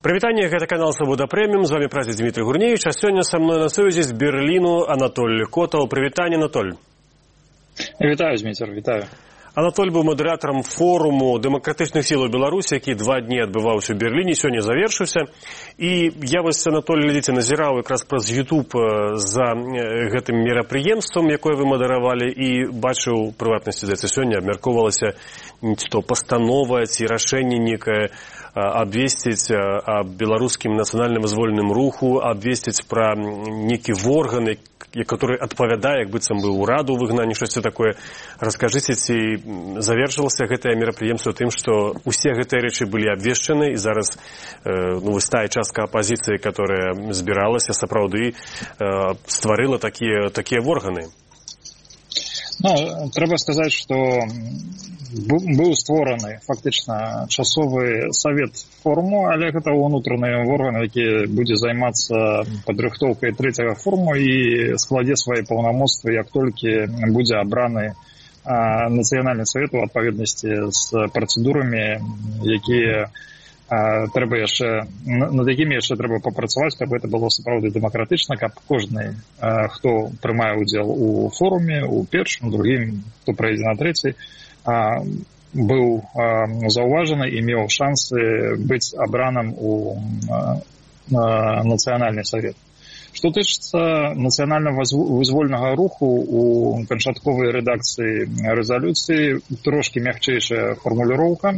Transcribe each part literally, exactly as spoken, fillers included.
Прывітанне, гэта канал Свабода Прэміум, з вами працы Дмітрий Гурневич, а сёння са мной на сувязі з Берліну Анатоль Котаў. Прывітанне, Анатоль. Вітаю, Дмітрий, вітаю. Анатоль быў мадэратарам форуму дэмакратычных сілаў Беларусі, які два дні адбываўся ў Берліне, сёння завершыўся. І я вось, Анатоль, глядзіце, назіраў якраз праз YouTube за гэтым мерапрыемствам, якое вы мадэравалі, і бачыў, у прыватнасці, здаецца, сёння абмяркоўвалася ці то пастанова, ці рашэнне некае абвесціць аб беларускім нацыянальна-вызвольным руху, абвесціць пра некі орган, который адпавядае, як быццам бы ўраду выгнанні, штосьці такое. Раскажыце, ці завершылася гэтае мерапрыемства тым, што усе гэтыя рэчы былі абвешчаны, і зараз ну, вось тая частка апазіцыі, которая збіралася, сапраўды стварыла такія, такія органы. Ну, трэба сказаць, што быў створаны фактычна часовы савет форуму, але гэта ўнутраны орган, які будзе займацца падрыхтоўкай трэцяга форуму і складзе свае паўнамоцтвы, як толькі будзе абраны нацыянальны савет у адпаведнасці з працэдурамі, якія трэба яшчэ, над якімі яшчэ трэба папрацаваць, каб гэта было сапраўды дэмакратычна, каб кожны, хто прымае ўдзел у форуме, у першым, другім, хто прыйдзе на трэці, быў заўважаны і меў шансы быць абраным у нацыянальны савет. Што тычыцца нацыянальна-вызвольнага руху, у канчатковай рэдакцыі рэзалюцыі трошкі мякчэйшая фармуліроўка,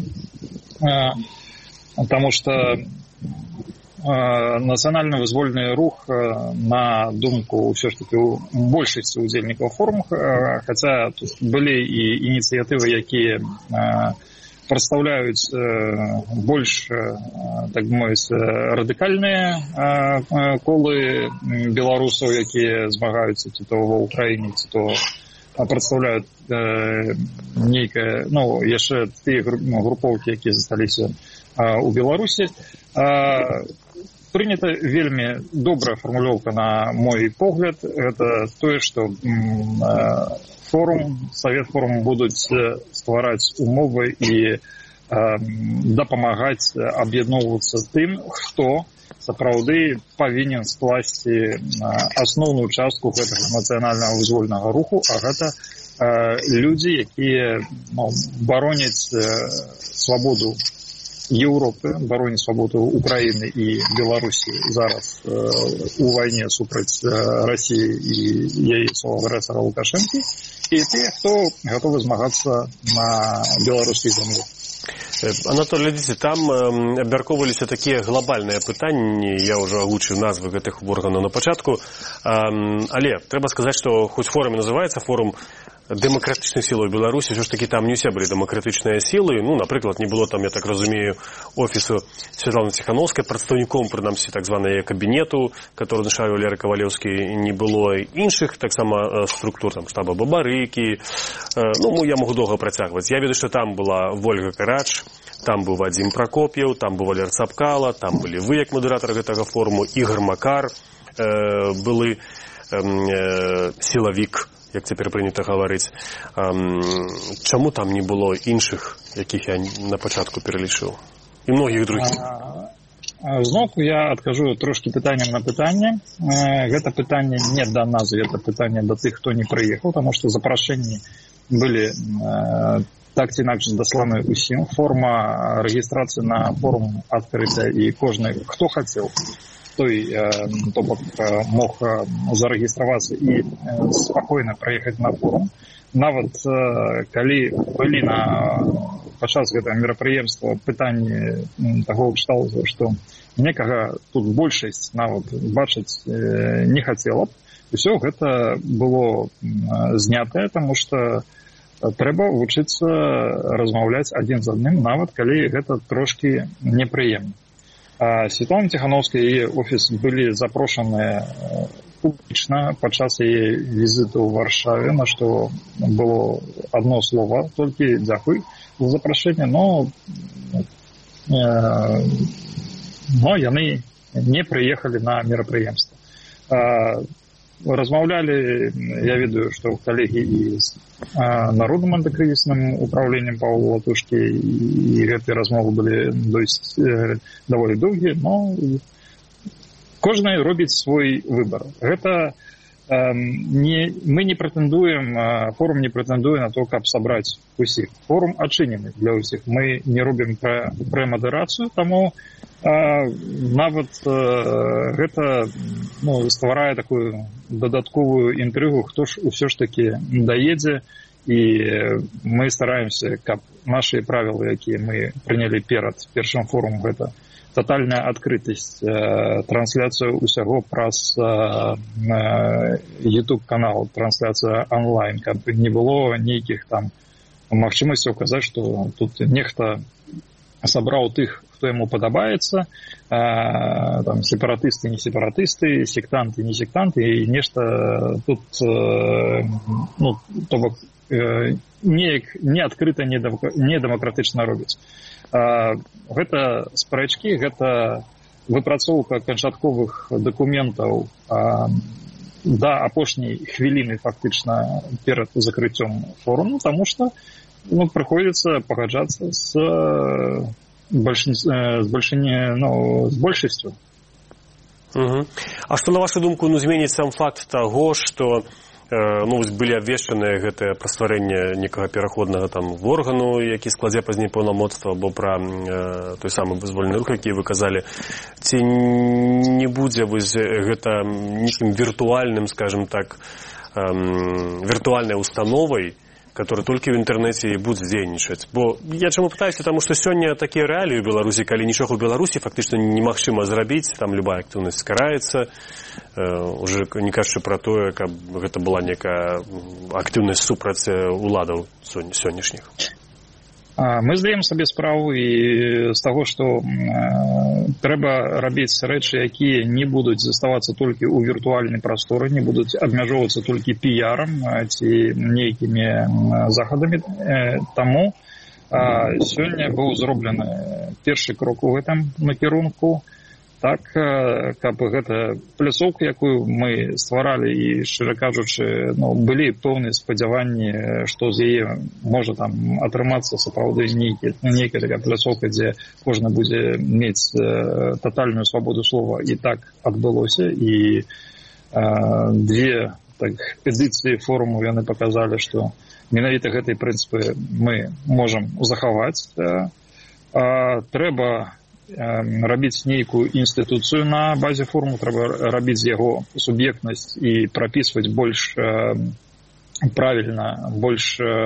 потому что нацыянальна-вызвольны рух, на думку ўсё ж таки большасці удзельнікаў форуму, хаця тут былі і ініцыятывы, якія прадстаўляюць больш, так бы мовіць, радыкальныя колы беларусаў, якія змагаюцца ці то ва ўкраіне, ці то прадстаўляюць нейкае, ну, яшчэ тыя групоўкі, якія засталіся у Беларусі. Прынята вельмі добрая фармулёўка, на мой погляд, гэта тое, што форум, савет форум будуць ствараць умовы і дапамагаць аб'ядноўвацца тым, хто сапраўды павінен скласці асноўную частку гэтага нацыянальнага вызвольнага руху, а гэта людзі, якія ну, бароняць свабоду Еўропы, бароняць свабоду Украіны і Беларусі зараз у вайне супраць Расіі і яе агрэсара Лукашэнкі, і тыя, хто гатовы змагацца на беларускай зямлі. Анатолий, глядзіце, там абмяркоўваліся такія глобальныя пытанні, я ўжо агучыў назвы гэтых органаў на пачатку, але трэба сказаць, што хоць форум называецца форум дэмакратычных сілаў Беларусі, ўсё ж такі там не усе былі дэмакратычныя сілы. Ну, напрыклад, не было там, я так разумею, офісу Святланы Ціхановскай, прадстаўніком, прынамсі, так званай кабінету, который назначаў Валерый Кавалеўскі, не было іншых таксама структур, там, штаба Бабарыкі. Ну, я могу доўга працягваць. Я ведаю, што там была Вольга Карач, там быў Вадзім Пракоп'еў, там быў Валер Цапкала, там былі вы, як мадэратар гэтага форуму, Ігор Макар, э, былы э, сілавік, як цяпер прынята гаварыць. Чаму там не было іншых, якіх я на пачатку пералічыў? І многіх другіх. Зноўку я адкажу трошкі пытаннем на пытанне. Гэта пытанне не да нас, гэта пытанне да тых, хто не прыехаў, таму што запрашэнні былі так ці інакш дасланы ўсім. Форма рэгістрацыі на форум адкрыта, і кожны, хто хацеў, той, то бок, мог зарэгістравацца і спакойна праехаць на форум. Нават калі былі на падчас гэтага мерапрыемства пытанні таго кшталту, што некага тут большасць нават бачыць не хацела б, усё гэта было знятае, таму што трэба вучыцца размаўляць адзін з адным, нават калі гэта трошкі непрыемна. Святлана Ціхановская і яе офіс былі запрошаныя публічна падчас яе візіту ў Варшаве, на што было адно слова, толькі дзякуй за запрашэнне, но, но яны не прыехалі на мерапрыемства. размаўлялі, я ведаю, што калегі і з Народным антыкрызісным управленнем Павла Латушкі, і гэтыя размовы былі досць даволі доўгія, но кожны робіць свой выбар. Гэта не, мы не прэтэндуем, форум не прэтэндуе на то, каб сабраць усіх. Форум адчынены для ўсіх. Мы не робім прэмадэрацыю, таму нават гэта ну, стварае такую дадатковую інтрыгу, хто ж усё ж такі даедзе, і мы стараемся, каб нашы правілы, якія мы прынялі перад першым форумам, гэта тотальная адкрытасць, трансляцыя ўсяго праз YouTube-канал, трансляцыя онлайн, каб не было нейкіх там магчымасцяў казаць, што тут нехта сабраў тых, хто яму падабаецца, там сепаратысты, не сепаратысты, сектанты, не сектанты, і нешта тут ну, то бок неяк не адкрыта, не дэмакратычна робіць. Гэта спрэчкі, гэта выпрацоўка канчатковых дакументаў да апошняй хвіліны фактычна перад закрыццём форуму, таму што ну, прыходзіцца пагаджацца з, больш... з, большине... ну, з большасцю. Угу. А што, на вашу думку, ну, зменіць сам факт таго, што ну, былі абвешчаныя гэтае пра стварэнне некага пераходнага там органу, які складзе пазней паўнамоцтва, або пра э, той самы вызвольны рух, які вы казалі, ці не будзе вось гэта нейкім віртуальным, скажем так, э, віртуальнай установай, который только в интернете и будет дзейнічаць. Бо я чаму пытаюся, потому что сёння такія рэаліі ў Беларусі, калі нічога ў Беларусі фактычна немагчыма зрабіць, там любая актыўнасць скараецца, уже не кажучы пра тое, каб гэта была некая актыўнасць супраць уладаў сённяшніх. Мы здаем сабе справу і з таго, што трэба рабіць рэчы, якія не будуць заставацца толькі ў віртуальнай прасторы, не будуць абмяжоўвацца толькі піярам ці нейкімі захадамі. Таму сёння быў зроблены першы крок у гэтым накірунку, так, каб гэта пляцоўка, якую мы стваралі, і, шчыра кажучы, ну, былі пэўныя спадзяванні, што з яе можа там атрымацца сапраўды нейкая такая пляцоўка, дзе кожны будзе мець татальную свабоду слова, і так адбылося. І э, две так, эдыцыі форуму яны паказалі, што менавіта гэтыя прынцыпы мы можам захаваць. Э, э, трэба рабіць нейкую інстытуцыю на базе форуму, трэба рабіць з яго суб'ектнасць і прапісваць больш э, правільна, больш э,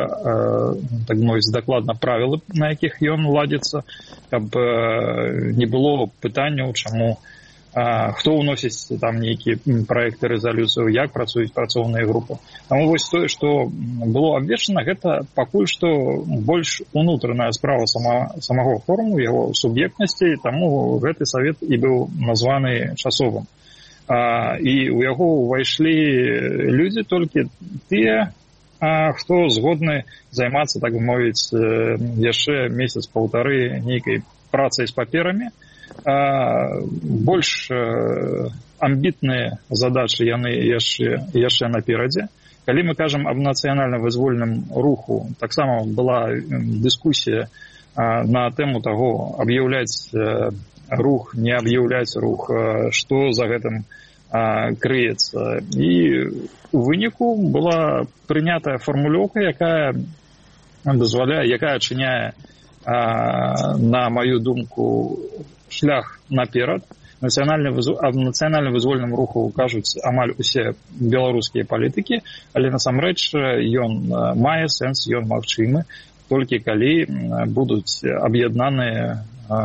так мовіць, дакладна правілы, на якіх ён ладзіцца, каб э, не было пытанняў, чаму э, хто ўносіць там нейкія праекты рэзалюцыяў, як працуюць працоўныя групы. Таму вось тое, што было абвешчана, гэта пакуль што больш унутраная справа сама, самого форуму, яго суб'ектнасці, таму гэты савет і быў названы часовым. А, і ў яго ўвайшлі людзі толькі тыя, а, хто згодны займацца, так бы мовіць, яшчэ месяц-паўтары нейкай працай з паперамі. А, больш а, амбітныя задачы яны яшчэ, яшчэ наперадзе. Калі мы кажам аб нацыянальна-вызвольным руху, таксама была дыскусія а, на тэму таго, аб'яўляць а, рух, не аб'яўляць рух, а, што за гэтым а, крыецца. І у выніку была прынятая фармулёўка, якая дазваляе, якая адчыняе, а, на маю думку, шлях наперад. Нацыянальны, аб нацыянальным вызвольным руху кажуць амаль усе беларускія палітыкі, але насамрэч ён мае сэнс, ён магчымы, толькі калі будуць аб'яднаныя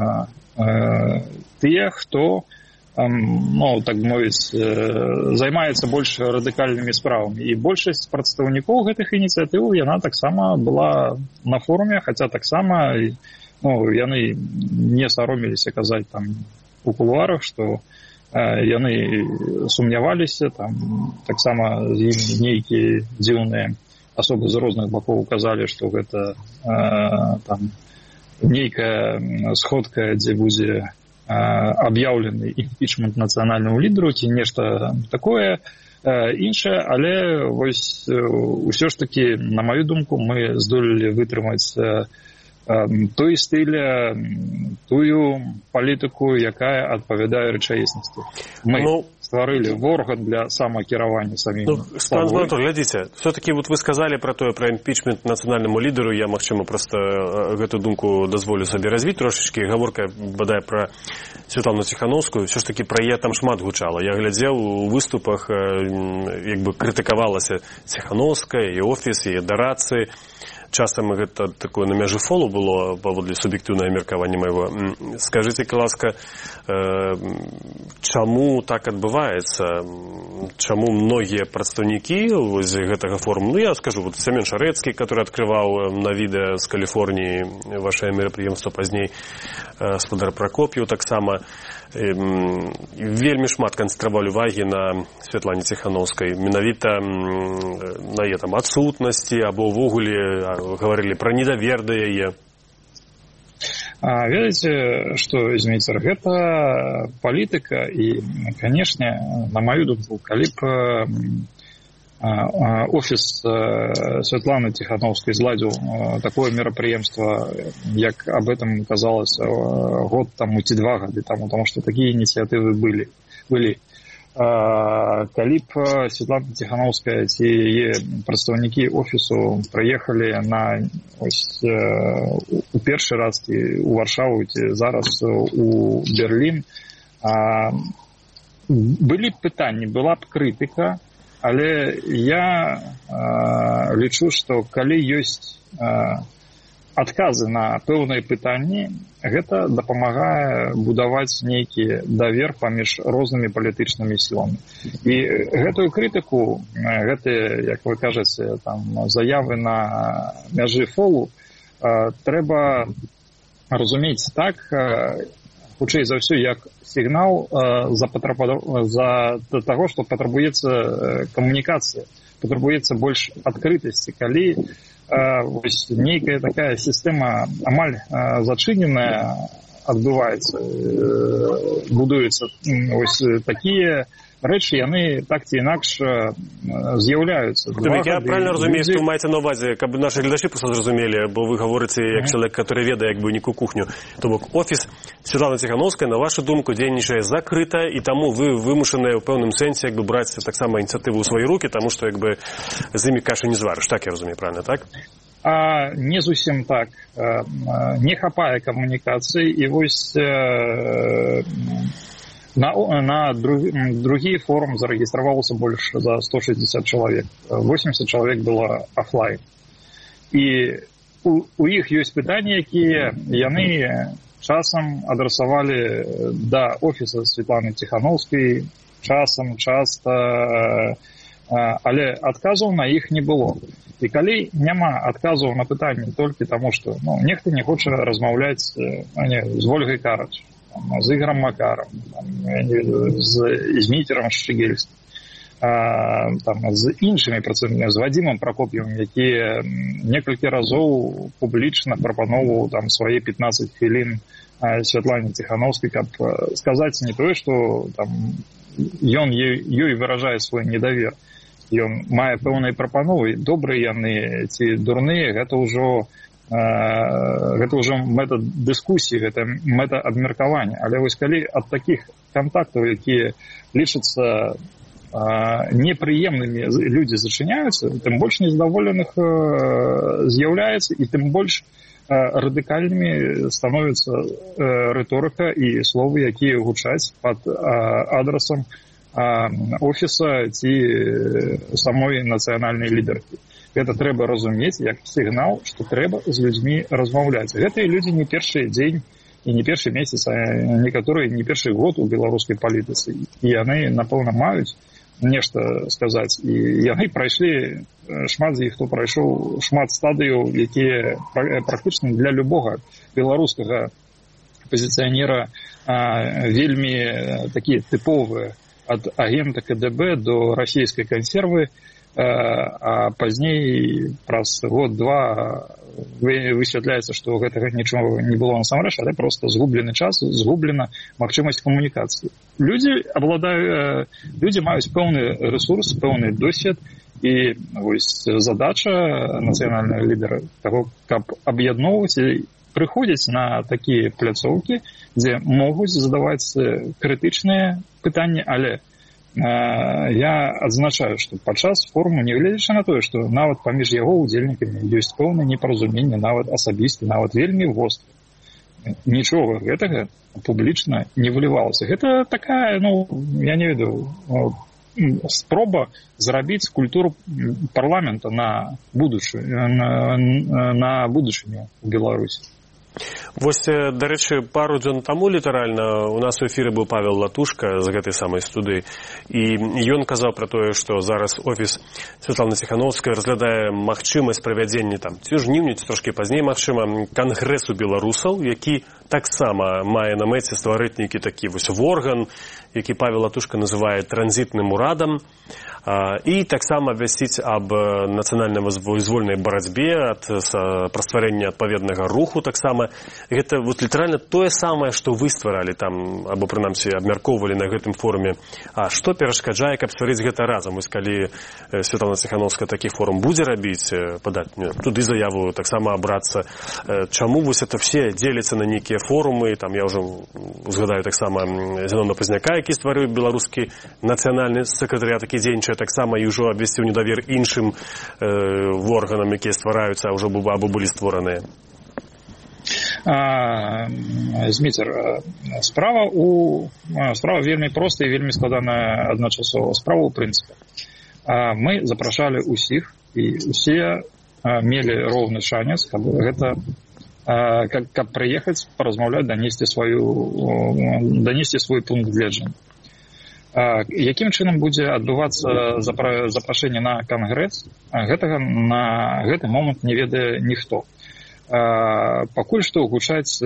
тыя, хто, ну, так мовіць, займаецца больш радыкальнымі справамі. І большасць прадстаўнікоў гэтых ініцыятыў, яна таксама была на форуме, хаця таксама, ну, яны не саромеліся казаць там у кулуарах, што э, яны сумняваліся, там таксама з ім нейкія дзіўныя асобы з розных бакоў казалі, што гэта э, там нейкая сходка, дзе будзе э, аб'яўлены імпічмент нацыянальнаму лідару ці нешта такое. іншае, але вось усё ж такі, на маю думку, мы здолелі вытрымаць той стыль, тую палітыку, якая адпавядае рэчаіснасці. Мы ну, стварылі орган для самакіравання самім. Ну, пан Анатолий, глядзіце, все-таки вот вы сказали про тое, про імпічмент нацыянальнаму лідару, я, магчыма, просто гэту думку дазволю сабе развіць трошечки. Гаворка, бадай, про Святлану Ціхановскую, все ж таки про яе там шмат гучала. Я глядзеў у выступах, як бы крытыкавалася Ціхановская, і офіс, і дарацы. Часто мы гэта такое на мяжы фолу было паводле суб'ектыўнага меркавання майго. Скажыце, ласка, чаму так адбываецца? Чаму многія прадстаўнікі вось гэтага форуму, ну я скажу, вот Семен Шарэцкі, который открываў на відэа з Каліфорніі ваше мерапрыемства пазней, гаспадар Пракоп'еў таксама, вельмі шмат канцэнтравалі увагі на Святлане Ціхановскай, менавіта на яе там адсутнасці або ўвогуле гаварылі пра недавер да яе. А, ведаеце, што, Змейцер, гэта палітыка і, канешне, на маю думку, калі б офіс Святланы Ціхановскай зладзіў такое мерапрыемства, як аб этом казалася год таму ці два гады таму, таму што такія ініцыятывы былі. былі. Калі б Святлана Ціхановская ці яе прадстаўнікі офісу прыехалі на ось у першы раз ці у Варшаву ці зараз у Берлін, былі б пытанні, была б крытыка, але я э, лічу, што калі ёсць э, адказы на пэўныя пытанні, гэта дапамагае будаваць нейкі давер паміж рознымі палітычнымі сіламі. І гэтую крытыку, гэтыя, як вы кажаце, там, заявы на мяжы фолу, э, трэба разумець так, э, хутчэй за ўсё, як сігнал э, за, патрабу... за таго, што патрабуецца камунікацыя, патрабуецца больш адкрытасці, калі э, вось нейкая такая сістэма амаль э, зачыненая адбываецца, э, будуюцца вось такія рэчы, яны так ці інакш з'яўляюцца. Я правильно разумею, што вы маеце на увазе, каб нашы гледачы просто зразумелі, бо вы гаворыце як чалавек, который ведае як бы нейкую кухню. То бок офіс Святланы Ціхановскай, на вашу думку, дзейнічае закрыта, і таму вы вымушаныя ў пэўным сэнсе як бы браць таксама ініцыятыву ў свае рукі, таму што як бы з імі кашы не зварыш. Так я разумею, правильно, так? А, не зусім так. Не хапае камунікацыі, і вось э, На, на друг, другі форум зарэгістравалася больш за сто шэсцьдзесят чалавек. восемьдесят чалавек было офлайн. І у, у іх ёсць пытанні, якія яны часам адрасавалі да офіса Святланы Ціхановскай, часам, часта, але адказаў на іх не было. І калі няма адказаў на пытанні толькі таму, што ну, нехта не хоча размаўляць не, з Вольгай Карач, з Ігорам Макаром, з Зміцерам Шчыгельскім, з іншымі працаўнікамі, з Вадзімам Пракоп'евым, які некалькі разоў публічна прапаноўваў там свае пятнаццаць хвілін Святлане Ціхановскай, каб сказаць не тое, што там ён ёй выражае свой недавер. Ён мае пэўныя прапановы, добрыя яны ці дурныя, гэта ўжо гэта ўжо мэта дыскусіі, гэта мэта абмеркавання. Але вось калі ад такіх кантактаў, якія лічацца непрыемнымі, людзі зачыняюцца, тым больш нездаволеных з'яўляецца, і тым больш радыкальнымі становіцца рыторыка і словы, якія гучаць пад адрасам офіса ці самой нацыянальнай лідаркі. Гэта трэба разумець як сігнал, што трэба з людзьмі размаўляць. Гэтыя людзі не першы дзень і не першы месяц, а некаторыя не першы год у беларускай палітыцы. І яны, напэўна, маюць нешта сказаць. І яны прайшлі, шмат з іх, хто прайшоў шмат стадыяў, якія практычна для любога беларускага пазіцыянера вельмі такія тыповыя, ад агента ка дэ бэ до расійскай кансервы, а пазней праз год-два высвятляецца, што гэтага нічога не было насамрэч, але проста згублены час, згублена магчымасць камунікацыі. Людзі абладаюць, людзі маюць пэўны рэсурс, пэўны досвед, і вось задача нацыянальнага лідара таго, каб аб'ядноўваць і прыходзіць на такія пляцоўкі, дзе могуць задаваць крытычныя пытанні, але я адзначаю, што падчас форуму, нягледзячы на тое, што нават паміж яго удзельнікамі ёсць пэўнае непаразуменне, нават асабісты, нават вельмі востры. Нічога гэтага публічна не вылівалася. Гэта такая, ну, я не ведаю, спроба зрабіць культуру парламента на будучыню, на, на будучыню ў Беларусі. Вось, дарэчы, пару дзён таму літаральна у нас у эфіры быў Павел Латушка з гэтай самай студыі, і ён казаў пра тое, што зараз офіс Святланы Ціхановскай разглядае магчымасць правядзення там ці жніўня, ці трошкі пазней магчыма кангрэсу беларусаў, які таксама мае на мэце стварыць нейкі такі вось орган, які Павел Латушка называе транзітным урадам, і таксама абвясціць аб нацыянальна-вызвольнай барацьбе, ад пра стварэнне адпаведнага руху таксама. Гэта вот літаральна тое самае, што вы стваралі там, або прынамсі абмяркоўвалі на гэтым форуме. А што перашкаджае, каб стварыць гэта разам? Вось калі Святлана Ціхановская такі форум будзе рабіць, падаць туды заяву, таксама абрацца, чаму вось это все дзеляцца на нейкія форумы? Там я ўжо узгадаю таксама Зенона Пазняка, які стварыў беларускі нацыянальны сакратарыят, які дзейнічае таксама і ўжо абвясціў недавер іншым органам, якія ствараюцца, а ўжо або былі створаныя. Зміцер, справа у справа вельмі простая і вельмі складаная адначасова. Справа ў прынцыпе. Мы запрашалі ўсіх, і усе мелі роўны шанец, каб гэта каб, каб прыехаць, паразмаўляць, данесці сваю данесці свой пункт гледжання. Якім чынам будзе адбывацца запрашэнне на кангрэс, гэтага на гэты момант не ведае ніхто. Пакуль што гучаць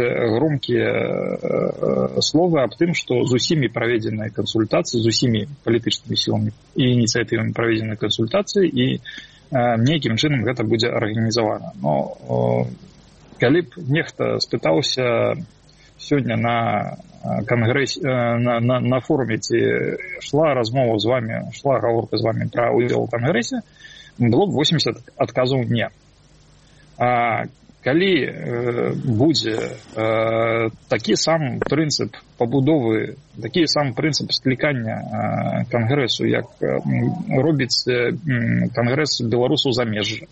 громкія словы аб тым, што з усімі праведзеныя кансультацыі, з усімі палітычнымі сіламі і ініцыятывамі праведзеныя кансультацыі, і нейкім чынам гэта будзе арганізавана. Но калі б нехта спытаўся сёння на кангрэсе, на, на, на форуме, ці шла размова з вами, шла гаворка з вами пра ўдзел у кангрэсе, было б восемьдесят адказаў не. А калі э, будзе э, такі сам прынцып пабудовы, такі сам прынцып склікання э, кангрэсу, як э, робіць э, кангрэс беларусаў замежжа,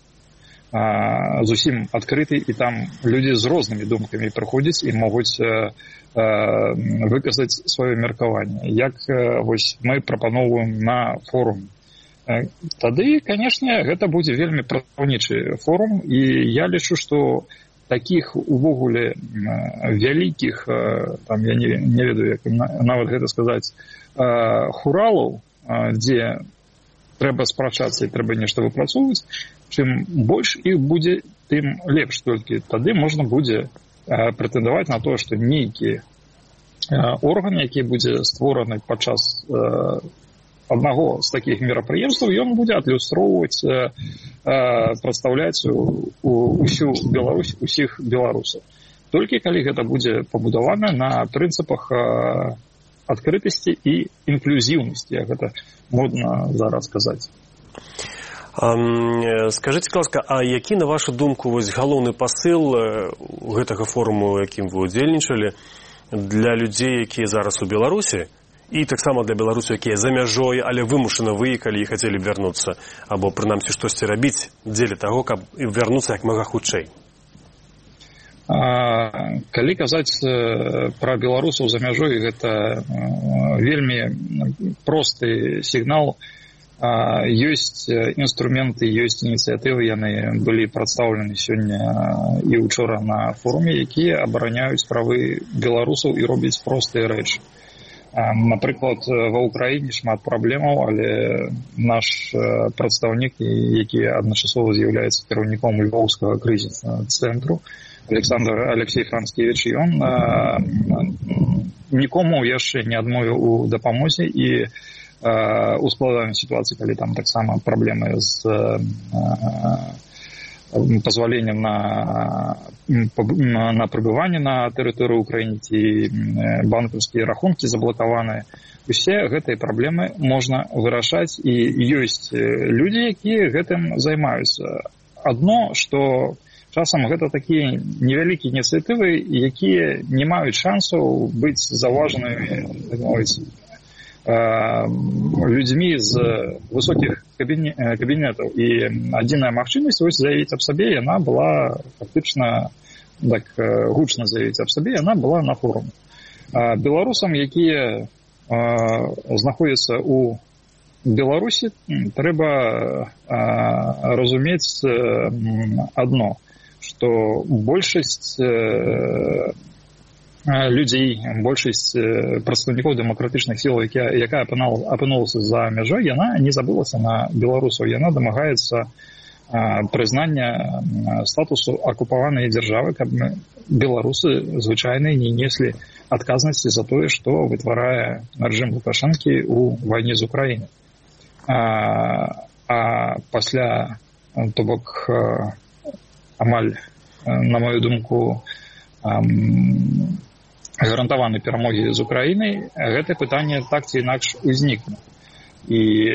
э, зусім адкрыты, і там людзі з рознымі думкамі прыходзяць і могуць э, э, выказаць сваё меркаванне, як э, вось мы прапаноўваем на форум. Тады, канешне, гэта будзе вельмі прадстаўнічы форум, і я лічу, што такіх увогуле вялікіх, там, я не, не ведаю, як нават гэта сказаць, хуралаў, дзе трэба спрачацца і трэба нешта выпрацоўваць, чым больш іх будзе, тым лепш. Толькі тады можна будзе прэтэндаваць на тое, што нейкі орган, які будзе створаны падчас аднаго з такіх мерапрыемстваў, ён будзе адлюстроўваць, э, прадстаўляць усю Беларусь, усіх беларусаў. Толькі калі гэта будзе пабудавана на прынцыпах э, адкрытасці і інклюзіўнасці, як гэта модна зараз казаць. Скажыце, ласка, а які, на вашу думку, вось галоўны пасыл гэтага форуму, якім вы удзельнічалі, для людзей, якія зараз у Беларусі, і таксама для беларусаў, якія за мяжой, але вымушана выехалі і хацелі б вярнуцца, або прынамсі штосьці рабіць дзеля таго, каб вярнуцца як мага хутчэй? А, калі казаць пра беларусаў за мяжой, гэта вельмі просты сігнал. А, ёсць інструменты, ёсць ініцыятывы, яны былі прадстаўлены сёння і учора на форуме, якія абараняюць правы беларусаў і робяць простыя рэчы. Напрыклад, ва ўкраіне шмат праблемаў, але наш прадстаўнік, які адначасова з'яўляецца кіраўніком львоўскага крызіснага цэнтру, Александр Алексей Францкевич, ён нікому яшчэ не адмовіў у дапамозе, і у складанай сітуацыі, калі там таксама праблемы з пазваленнем на, на прыбыванне на тэрыторыю Украіны, ці банкаўскія рахункі заблакаваныя. Усе гэтыя праблемы можна вырашаць, і ёсць людзі, якія гэтым займаюцца. Адно, што часам гэта такія невялікія ініцыятывы, якія не маюць шансаў быць заўважанымі людзьмі з высокіх кабінетаў. І адзіная магчымасць вось заявіць аб сабе, яна была фактычна, так гучна заявіць аб сабе, яна была на форуме. Беларусам, якія знаходзяцца ў Беларусі, трэба разумець адно, што большасць людзей, большасць прадстаўнікоў дэмакратычных сіл, якая, якая апынулася за мяжой, яна не забылася на беларусаў. Яна дамагаецца прызнання статусу акупаванай дзяржавы, каб беларусы звычайныя не неслі адказнасці за тое, што вытварае рэжым Лукашэнкі ў вайне з Украінай. А, а пасля, то бок, амаль, на мою думку, гарантаванай перамогі з Украінай, гэтае пытанне так ці інакш узнікне. І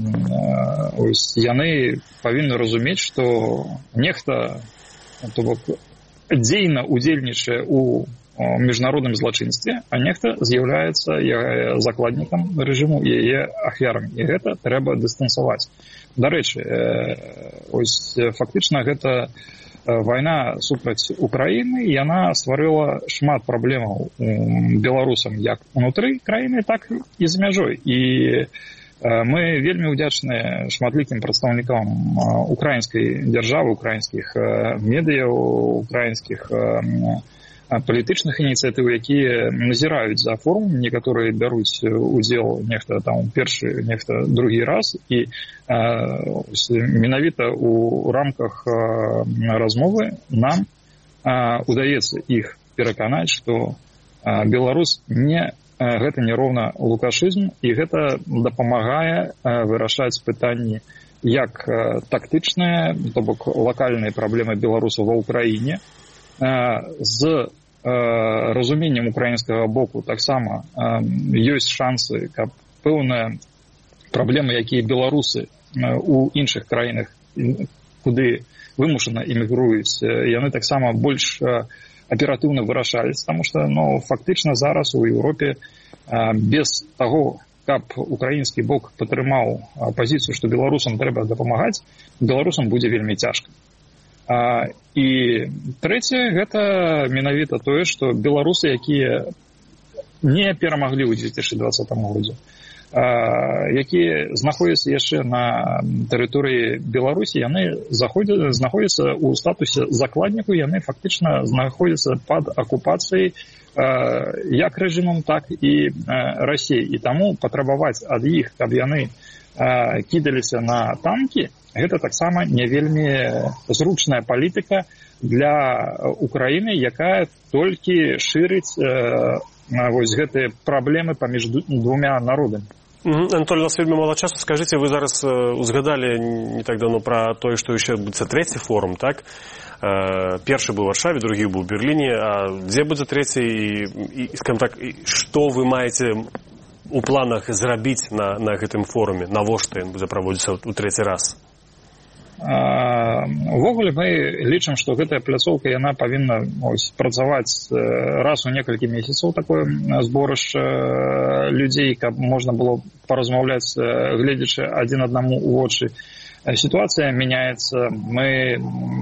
ось яны павінны разумець, што нехта, то бок, дзейна удзельнічае ў міжнародным злачынстве, а нехта з'яўляецца закладнікам рэжыму і яе ахвярамі. І гэта трэба дыстансаваць. Дарэчы, ось фактычна гэта вайна супраць Украіны, яна стварыла шмат праблемаў беларусам як унутры краіны, так і за мяжой. І мы вельмі ўдзячныя шматлікім прадстаўнікам украінскай дзяржавы, украінскіх медыяў, украінскіх палітычных ініцыятыў, якія назіраюць за форум, некаторыя бяруць удзел нехта там першы, нехта другі раз, і менавіта ў рамках размовы нам удаецца іх пераканаць, што Беларусь не гэта не роўна лукашызм, і гэта дапамагае вырашаць пытанні як тактычныя, то бок лакальныя праблемы беларусаў ва ўкраіне, з разуменнем украінскага боку таксама ёсць шансы, каб пэўныя праблемы, якія беларусы у іншых краінах, куды вымушана эмігруюць, яны таксама больш аператыўна вырашались, таму што ну, фактычна зараз у Еўропе без таго, каб украінскі бок падтрымаў пазіцыю, што беларусам трэба дапамагаць, беларусам будзе вельмі цяжка. І трэцяе, гэта менавіта тое, што беларусы, якія не перамаглі ў две тысячы дваццатым годзе, якія знаходзяцца яшчэ на тэрыторыі Беларусі, яны знаходзяцца ў статусе закладніку, яны фактычна знаходзяцца пад акупацыяй як рэжымам, так і Расіяй. І таму патрабаваць ад іх, каб яны кідаліся на танкі, гэта таксама не вельмі зручная палітыка для Украіны, якая толькі шырыць вось гэтыя праблемы паміж двумя народамі. Анатолий, у нас вельмі мало часу. Скажите, вы зараз узгадали не так давно про тое, што яшчэ будзе трэці форум, так? Першы быў у Варшаве, другі быў у Берліне. А дзе будзе трэці і, і скажем так, што вы маеце у планах зрабіць на, на гэтым форуме? Навошта ён будзе праводзіцца у трэці раз? Увогуле мы лічым, што гэтая пляцоўка яна павінна ось, працаваць раз у некалькі месяцаў, такое зборышча людзей, каб можна было паразмаўляць, гледзячы адзін аднаму ў вочы. Сітуацыя мяняецца. Мы,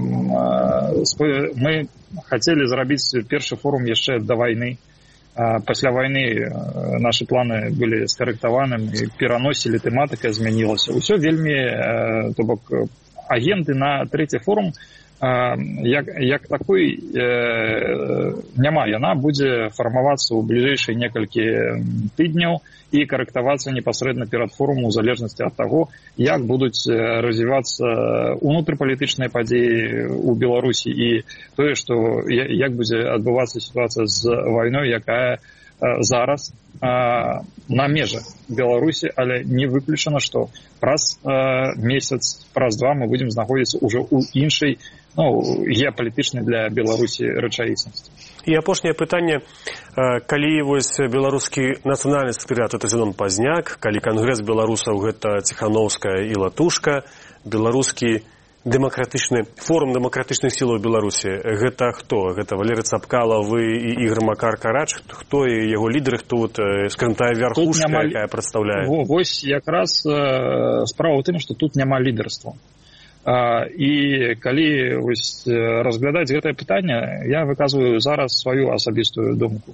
мы хацелі зрабіць першы форум яшчэ да вайны. Пасля вайны нашы планы былі скарэктаванымі, пераносілі, тэматыка змянілася. Усё вельмі, то бок, агенты на трэці форум як, як такой э, няма. Яна будзе фармавацца ў бліжэйшыя некалькі тыдняў і карэктавацца непасрэдна перад форумом у залежнасці ад таго, як будуць развівацца унутрыпалітычныя падзеі ў Беларусі і тое, што як будзе адбывацца сітуацыя з вайной, якая зараз на межах Беларусі, але не выключана, што праз месяц, праз два мы будзем знаходзіцца ўжо ў іншай, ну, геапалітычнай для Беларусі рэчаіснасці. І апошняе пытанне. Калі вось беларускі нацыянальны сакратарыят это Зенон Пазняк, калі кангрэс беларусаў гэта Ціхановская і Латушка, беларускі дэмакратычны форум дэмакратычных сілаў Беларусі, гэта хто? Гэта Валерый Цапкала, вы і Ігор Макар Карач? Хто і яго лідары, хто вот, скажем, тая вярхушка, няма... якая прадстаўляе? Вось якраз справа ў тым, што тут няма лідарства. І калі вось разглядаць гэтае пытанне, я выказваю зараз сваю асабістую думку.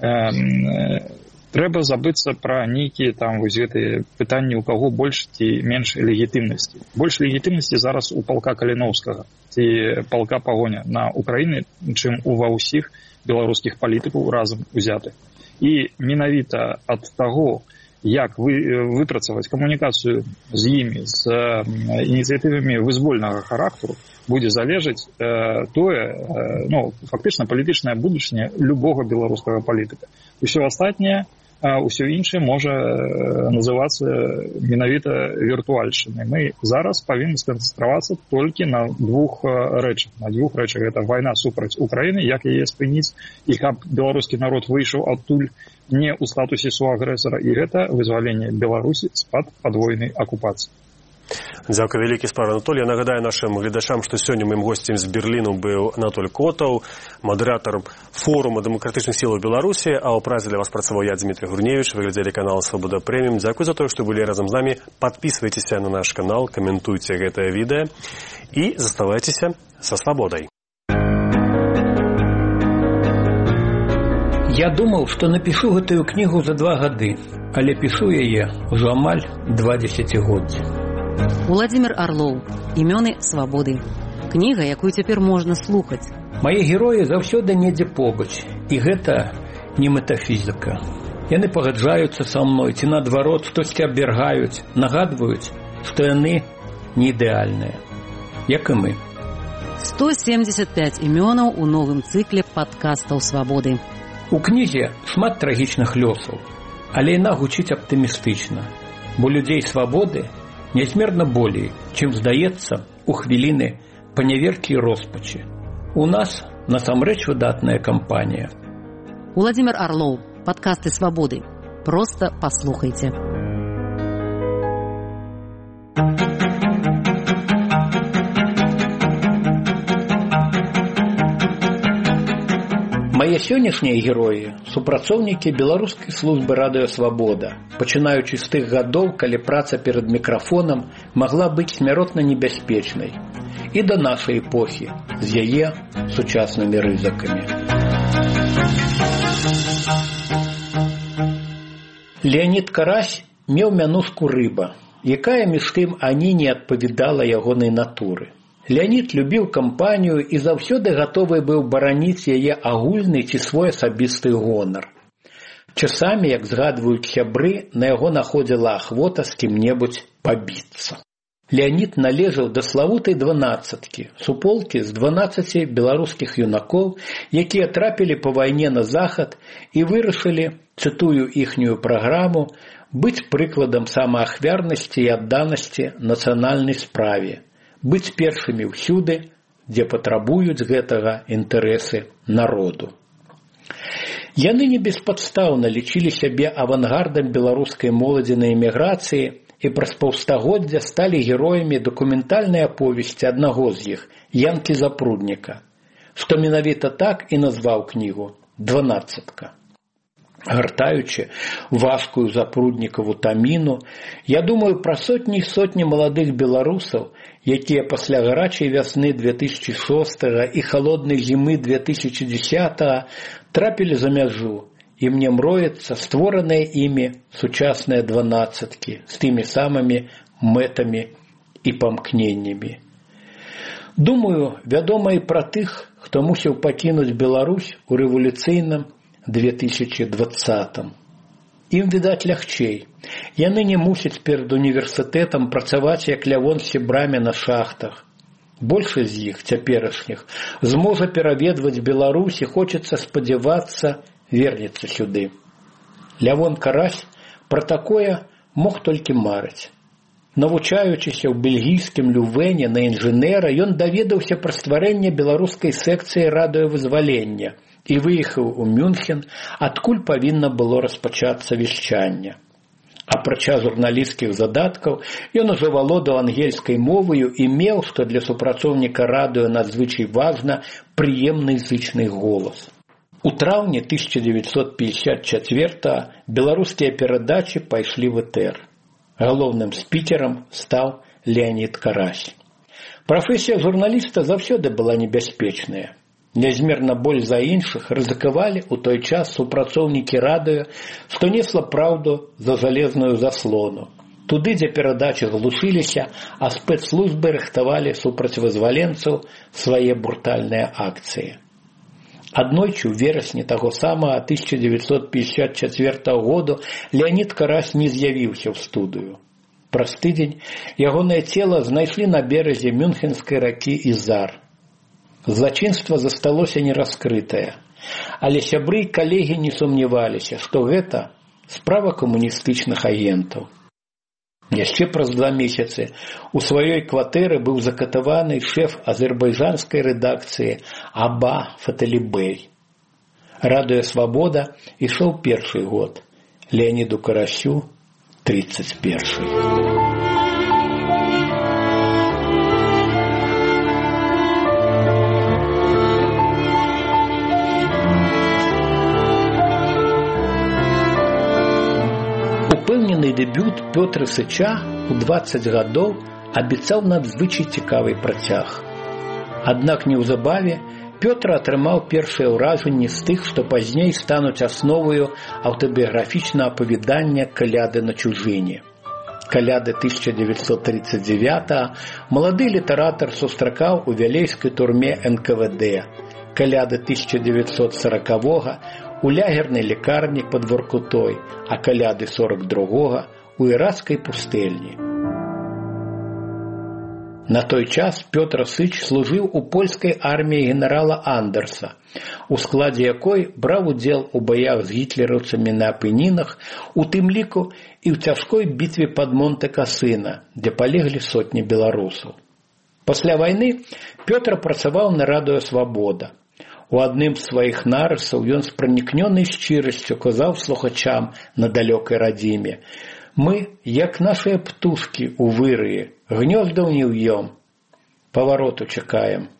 Трэба забыцца пра нейкія там вось гэтыя пытанні, у каго больш ці менш легітымнасці. Больш легітымнасці зараз у палка Каліноўскага ці палка Пагоня на Украіне, чым ува ўсіх беларускіх палітыкаў разам узятых. І менавіта ад таго, як вы, выпрацаваць камунікацыю з імі, з ініцыятывамі вызвольнага характару, будзе залежаць э, тое, э, ну, фактычна палітычная будучыня любога беларускага палітыка. Усё астатняе, усё іншае можа называцца менавіта віртуальшчынай. Мы зараз павінны сканцэнтравацца толькі на двух рэчах. На двух рэчах. Гэта вайна супраць Украіны, як яе спыніць, і каб беларускі народ выйшаў адтуль не ў статусе суагрэсара, і гэта вызваленне Беларусі з-пад падвойнай акупацыі. Дзякуй вялікі, спар Анатолій. Я нагадаю нашим глядачам, што сёння маім госцем з Берліну быў Анатоль Котаў, мадэратар форума дэмакратычных сілаў Беларусі, а ў празе для вас працаваў я, Дмітрий Гурневич. Вы глядзелі канал Свабода Прэміум. Дзякуй за тое, што былі разам з намі. Падпісвайцеся на наш канал, каментуйце гэтае відэа і заставайцеся са свабодай. Я думаў, што напішу гэтую кнігу за два гады, але пішу яе ўжо амаль два дзесяцігоддзі. Уладзімір Арлоў. Імёны свабоды. Кніга, якую цяпер можна слухаць. Мае героі заўсёды недзе побач, і гэта не метафізіка. Яны пагаджаюцца са мной, ці наадварот штосьці абвяргаюць, нагадваюць, што яны не ідэальныя, як і мы. сто семьдесят пять імёнаў у новым цыкле падкастаў свабоды. У кнізе шмат трагічных лёсаў, але яна гучыць аптымістычна, бо людзей свабоды нязмерна болей, чым здаецца у хвіліны паняверкі і роспачы. У нас насамрэч выдатная кампанія. Уладзімір Арлоў. Падкасты свабоды. Проста паслухайце. Мае сённяшнія героі – супрацоўнікі беларускай службы радыёсвабода, пачынаючы з тых гадоў, калі праца перад мікрафонам магла быць смяротна небяспечнай, і да нашай эпохі з яе сучаснымі рызыкамі. Леонід Карась меў мянушку «Рыба», якая між тым ані не адпавядала ягонай натуры. Леонід любіў кампанію і заўсёды гатовы быў бараніць яе агульны ці свой асабісты гонар. Часамі, як згадваюць сябры, на яго находзіла ахвота з кім-небудзь пабіцца. Леонід належаў да славутай дванаццаткі, суполкі з дванаццаці беларускіх юнакоў, якія трапілі па вайне на захад і вырашылі, цытую іхнюю праграму, быць прыкладам самаахвярнасці і адданасці нацыянальнай справе, быць першымі ўсюды, дзе патрабуюць гэтага інтарэсы народу. Яны не беспадстаўна лічылі сябе авангардам беларускай моладзі на эміграцыі і праз паўстагоддзя сталі героямі дакументальнай аповесці аднаго з іх, Янкі Запрудніка, што менавіта так і назваў кнігу «Дванаццатка». Гартаючы важкую Запруднікаву таміну, я думаю пра сотні і сотні маладых беларусаў, якія пасля гарачай вясны две тысячы шостага і халоднай зімы две тысячы дзесятага трапілі за мяжу, і мне мроецца створаныя імі сучасныя дванаццаткі з тымі самымі мэтамі і памкненнямі. Думаю, вядома і пра тых, хто мусіў пакінуць Беларусь у рэвалюцыйным две тысячи двадцатым. Ім, відаць, лягчэй. Яны не мусяць перад універсітэтам працаваць як лявон з сябрамі на шахтах. Большасць з іх, цяперашніх, зможа пераведваць Беларусь і хочацца спадзявацца, вернецца сюды. Лявон Карась пра такое мог толькі марыць. Навучаючыся ў бельгійскім Лювене на інжынера, ён даведаўся пра стварэнне беларускай секцыі радыёвызвалення і выехаў у Мюнхен, адкуль павінна было распачацца вяшчанне. Апрача журналісцкіх задаткаў, ён ужо валодаў ангельскай моваю і меў, што для супрацоўніка радыё надзвычай важна, прыемны зычны голас. У траўні тысяча дзевяцьсот пятьдесят четвёртага беларускія перадачы пайшлі в этэр. Галоўным спікерам стаў Леанід Карась. Прафесія журналіста заўсёды была небяспечная. Нязмерна больш за іншых рызыкавалі ў той час супрацоўнікі радыё, што несла праўду за жалезную заслону. Туды, дзе перадачы глушыліся, а спецслужбы рыхтавалі супраць вызваленцаў свае брутальныя акцыі. Аднойчы ў верасні таго самага тысяча дзевяцьсот пятьдесят четвёртага году Леанід Карась не з'явіўся ў студыю. Праз тыдзень ягонае цела знайшлі на беразе мюнхенскай ракі Ізар. Злачынства засталося нераскрытае, але сябры і калегі не сумняваліся, што гэта справа камуністычных агентаў. Яшчэ праз два месяцы у сваёй кватэры быў закатаваны шэф азербайджанскай рэдакцыі Аба Фаталібей. Радыё «Свабода» ішоў першы год, Леаніду Карасю тридцать першы. Упэўнены дэбют Пётра Сыча у двадцать гадоў абяцаў надзвычай цікавы працяг. Аднак неўзабаве Пётр атрымаў першыя ўражанні з тых, што пазней стануць асноваю аўтабіяграфічнага апавядання «Каляды на чужыне». «Каляды» тысяча девятьсот тридцать девятого малады літаратар сустракаў у вялейскай турме эн ка вэ дэ. «Каляды» тысяча девятьсот сорокового у лягернай лекарні пад Воркутой, а «Каляды» сорок другого у ірацкай пустэльні. На той час Пётр Сыч служыў у польскай арміі генерала Андерса, у складзе якой браў удзел у баях з гітлераўцамі на Апенінах, у тым ліку і ў цяжкой бітве пад Монте-Касына, дзе палеглі сотні беларусаў. Пасля вайны Пётр працаваў на радыё «Свабода». У адным з сваіх нарысаў ён з пранікнёнай шчырасцю казаў слухачам на далёкай радзіме: «Мы, як нашыя птушкі ў вырыі, гнёздаў не ўём, павароту чакаем.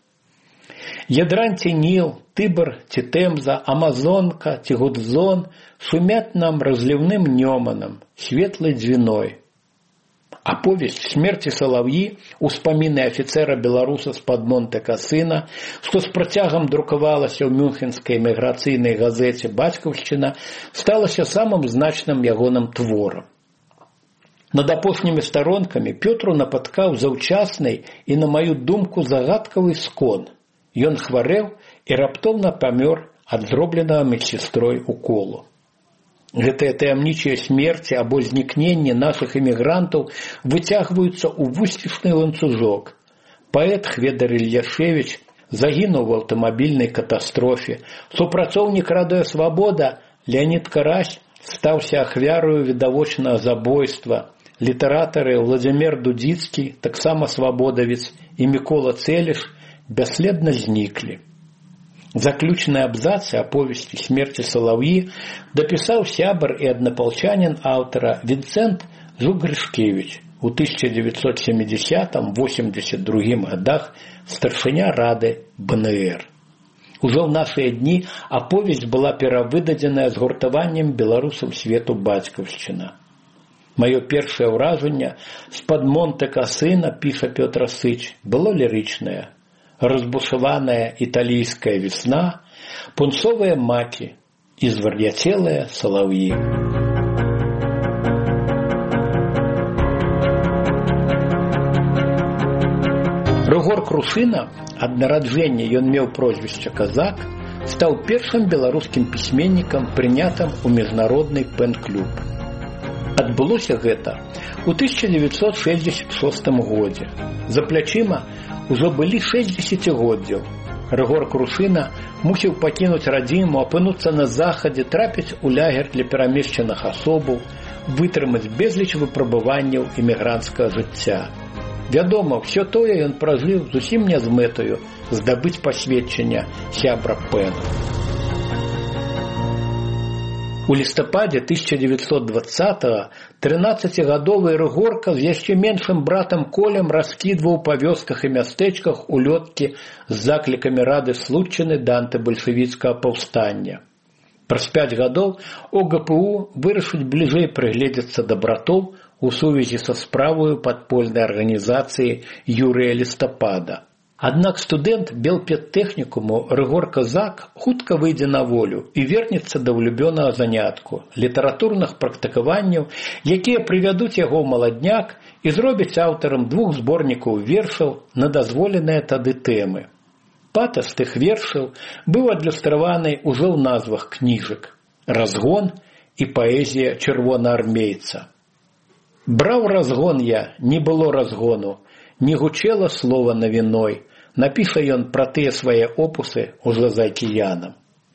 Ядрань ці Ніл, Тыбар ці Тэмза, Амазонка ці Гудзон шумят нам разліўным нёманам, светлай дзвіной». Аповесць «Смерці салаўі» успаміны афіцэра-беларуса з-пад Монте-Касына, што з працягам друкавалася ў мюнхенскай эміграцыйнай газеце «Бацькаўшчына», сталася самым значным ягоным творам. Над апошнімі старонкамі Пётру напаткаў заўчасны і, на маю думку, загадкавы скон. Ён хварэў і раптоўна памёр ад зробленага медсястрой уколу. Гэтыя таямнічыя смерці або знікненне нашых эмігрантаў выцягваюцца ў вусцішны ланцужок. Паэт Хведар Ільяшевіч загінуў у аўтамабільнай катастрофе. Супрацоўнік радыё «Свабода» Леанід Карась стаўся ахвярою відавочнага забойства. Літаратары Владзімір Дудзіцкі, таксама свабодавец, і Мікола Цэліш бясследна зніклі. Заключныя абзацы аповесці «Смерці салаўі» дапісаў сябар і аднапалчанін аўтара Вінцэнт Жук-Грышкевіч, у тысяча девятьсот семидесятом — восемьдесят другім годах старшыня рады бэ эн эр. Ужо ў нашыя дні аповесць была перавыдадзеная згуртаваннем беларусаў свету «Бацькаўшчына». Маё першае ўражанне з-пад Монте-Касына, піша Пётр Сыч, было лірычнае. Разбушаваная італійская весна, пунцовыя макі і звар'яцелыя салаўі. Рыгор Крушына, ад нараджэння ён меў прозвішча «Казак», стаў першым беларускім пісьменнікам, прынятым у міжнародны пэн-клуб. Адбылося гэта у тысяча девятьсот шэсцьдзесят шостым годзе. За плячыма ўжо былі шэсць дзесяцігоддзяў. Рыгор Крушына мусіў пакінуць радзіму, апынуцца на захадзе, трапіць у лагер для перамешчаных асобаў, вытрымаць безліч выпрабаванняў эмігранцкага жыцця. Вядома, ўсё тое ён пражыў зусім не з мэтаю здабыць пасведчання сябра Пэна. У лістападзе тысяча дзевятьсот двадцатага трынаццацігадовы Рыгорка з яшчэ меншым братам Колем раскідваў па вёсках і мястэчках улёткі з заклікамі рады случчыны да антыбальшавіцкага паўстання. Праз пяць гадоў о гэ пэ у вырашыць бліжэй прыгледзецца да братоў у сувязі са справаю падпольнай арганізацыі Юрыя Лістапада. Аднак студэнт белпедтэхнікуму Рыгор Казак хутка выйдзе на волю і вернецца да ўлюбёнага занятку – літаратурных практыкаванняў, якія прывядуць яго ў маладняк і зробяць аўтарам двух зборнікаў вершаў на дазволеныя тады тэмы. Патас тых вершаў быў адлюстраваны ўжо ў назвах кніжак «Разгон» і паэзія чырвонаармейца. Браў разгон я, не было разгону, не гучела слова навіной, напіша ён пра тыя свае опусы ўжо за акіянам.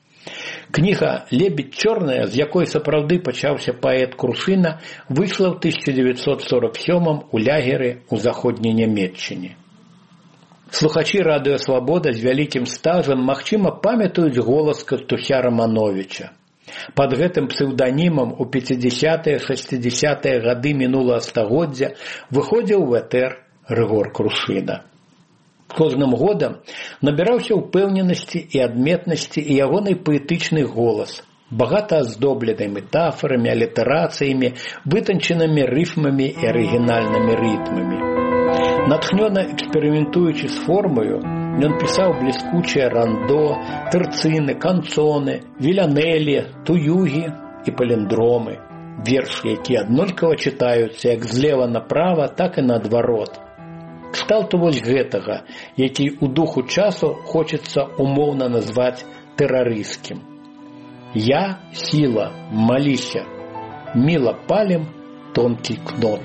Кніга «Лебедь чорная», з якой сапраўды пачаўся паэт Крушына, выйшла ў тысяча дзевятьсот сорок сёмым у лягеры ў заходняй Нямецчыне. Слухачы радыё «Свабода» з вялікім стажам, магчыма, памятаюць голас Кастуся Рамановича. Пад гэтым псеўданімам у пяцідзясятыя-шэсцідзясятыя гады мінулага стагоддзя выходзіў у этэр Рыгор Крушына. Кожным годам набіраўся ўпэўненасці і адметнасці і ягоны паэтычны голас, багата аздоблены метафорамі, алітэрацыямі, вытанчанымі рыфмамі і арыгінальнымі рытмамі. Натхнёна эксперыментуючы з формаю, ён пісаў бліскучыя рандо, тэрцыны, канцоны, вілянэлі, туюгі і паліндромы, вершы, якія аднолькава чытаюцца як злева направа, так і наадварот. Кшталту вось гэтага, які ў духу часу хочацца умоўна назваць тэрарысцкім. Я, сіла, маліся, міла палем тонкі кнот.